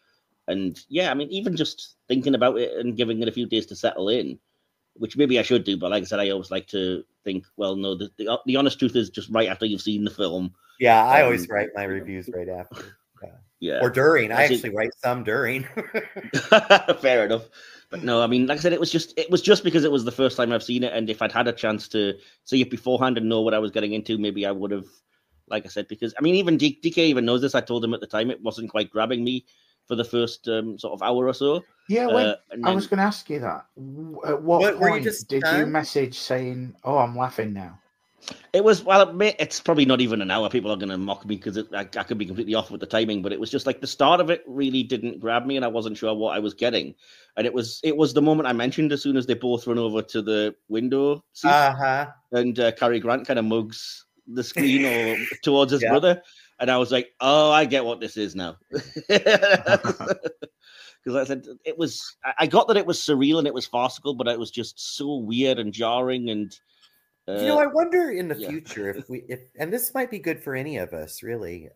Even just thinking about it and giving it a few days to settle in, which maybe I should do, but like I said, I always like to think, well, no, the honest truth is just right after you've seen the film. Yeah, I always write my reviews right after. Yeah. Or during. I actually write some during. Fair enough. But no, like I said, it was just because it was the first time I've seen it, and if I'd had a chance to see it beforehand and know what I was getting into, maybe I would have, like I said, because even DK even knows this. I told him at the time it wasn't quite grabbing me for the first sort of hour or so. Yeah, I was going to ask you that. At what point did you message saying, "Oh, I'm laughing now"? It was, it's probably not even an hour. People are going to mock me because I could be completely off with the timing, but it was just like the start of it really didn't grab me, and I wasn't sure what I was getting. And it was the moment I mentioned as soon as they both run over to the window seat, and Cary Grant kind of mugs the screen or towards his brother, and I was like, "Oh, I get what this is now." Because I said I got that it was surreal and it was farcical, but it was just so weird and jarring. And I wonder in the future if and this might be good for any of us really,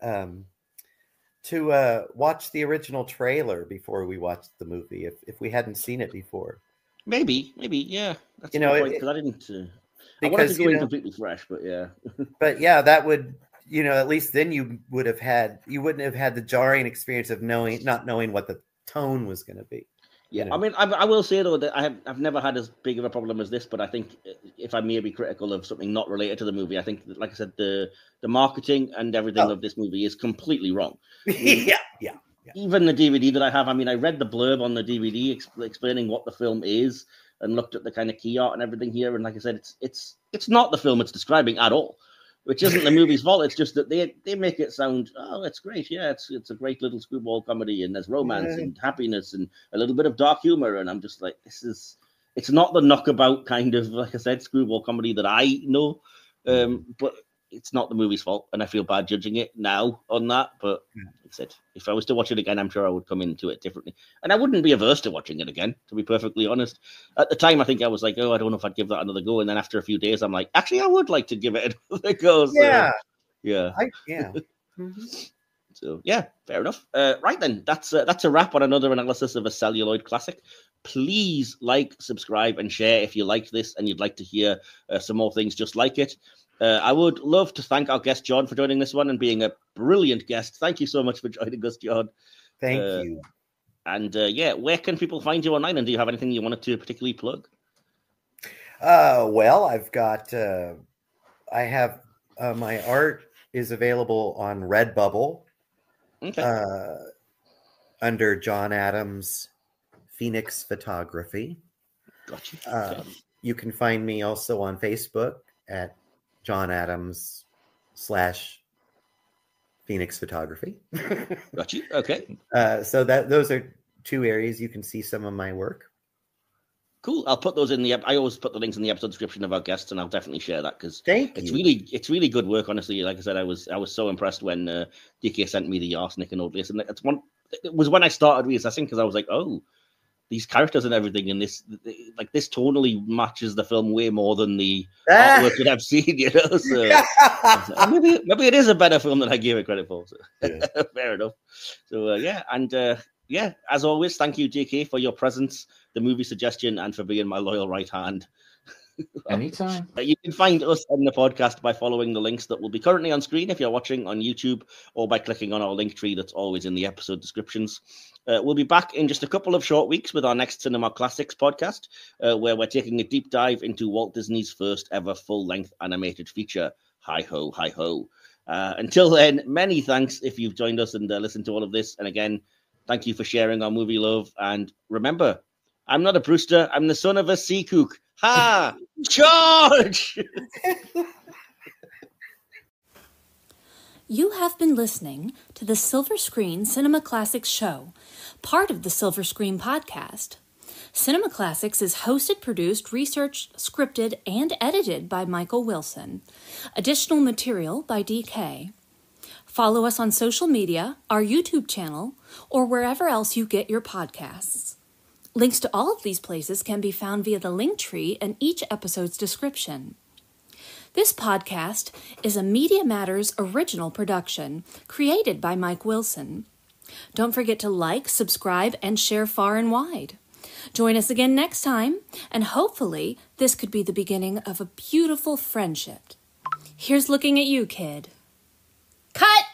to watch the original trailer before we watch the movie if we hadn't seen it before. Maybe, yeah. That's because I didn't. I wanted to go in completely fresh, but yeah. But yeah, that would. At least then you wouldn't have had the jarring experience of not knowing what the tone was going to be. Yeah, You know? I mean, I will say though that I've never had as big of a problem as this, but I think if I may be critical of something not related to the movie, I think, like I said, the marketing and everything of this movie is completely wrong. I mean, yeah. Even the DVD that I have, I mean, I read the blurb on the DVD explaining what the film is and looked at the kind of key art and everything here, and like I said, it's not the film it's describing at all. Which isn't the movie's fault. It's just that they make it sound, oh, it's great. Yeah, it's a great little screwball comedy, and there's romance and happiness and a little bit of dark humor. And I'm just like, it's not the knockabout kind of, like I said, screwball comedy that I know. But it's not the movie's fault, and I feel bad judging it now on that. But like I said, if I was to watch it again, I'm sure I would come into it differently, and I wouldn't be averse to watching it again. To be perfectly honest, at the time, I think I was like, oh, I don't know if I'd give that another go. And then after a few days, I'm like, actually, I would like to give it another go. So, yeah. So yeah, fair enough. Right then, that's a wrap on another analysis of a celluloid classic. Please like, subscribe, and share if you liked this and you'd like to hear some more things just like it. I would love to thank our guest, John, for joining this one and being a brilliant guest. Thank you so much for joining us, John. Thank you. And where can people find you online? And do you have anything you wanted to particularly plug? Well, I've got, I have my art is available on Redbubble under John Adams Phoenix Photography. Gotcha. Okay. You can find me also on Facebook at John Adams / Phoenix Photography. Got you. Okay. So those are two areas you can see some of my work. Cool. I'll put those in the. I always put the links in the episode description of our guests, and I'll definitely share that because it's really good work. Honestly, like I said, I was so impressed when DK sent me the Arsenic and Obvious, and it was when I started reassessing because I was like, oh, these characters and everything in this, like this tonally matches the film way more than the artwork that I've seen, you know. So maybe it is a better film than I gave it credit for. So. Fair enough. So as always, thank you, JK, for your presence, the movie suggestion, and for being my loyal right hand. Anytime. You can find us on the podcast by following the links that will be currently on screen if you're watching on YouTube, or by clicking on our link tree that's always in the episode descriptions. We'll be back in just a couple of short weeks with our next Cinema Classics podcast, where we're taking a deep dive into Walt Disney's first ever full-length animated feature, Hi Ho, Hi Ho. Until then, many thanks if you've joined us and listened to all of this. And again, thank you for sharing our movie love. And remember, I'm not a Brewster. I'm the son of a sea kook. Ha! George! You have been listening to the Silver Screen Cinema Classics show, part of the Silver Screen podcast. Cinema Classics is hosted, produced, researched, scripted, and edited by Michael Wilson. Additional material by DK. Follow us on social media, our YouTube channel, or wherever else you get your podcasts. Links to all of these places can be found via the link tree in each episode's description. This podcast is a Media Matters original production created by Mike Wilson. Don't forget to like, subscribe, and share far and wide. Join us again next time, and hopefully this could be the beginning of a beautiful friendship. Here's looking at you, kid. Cut!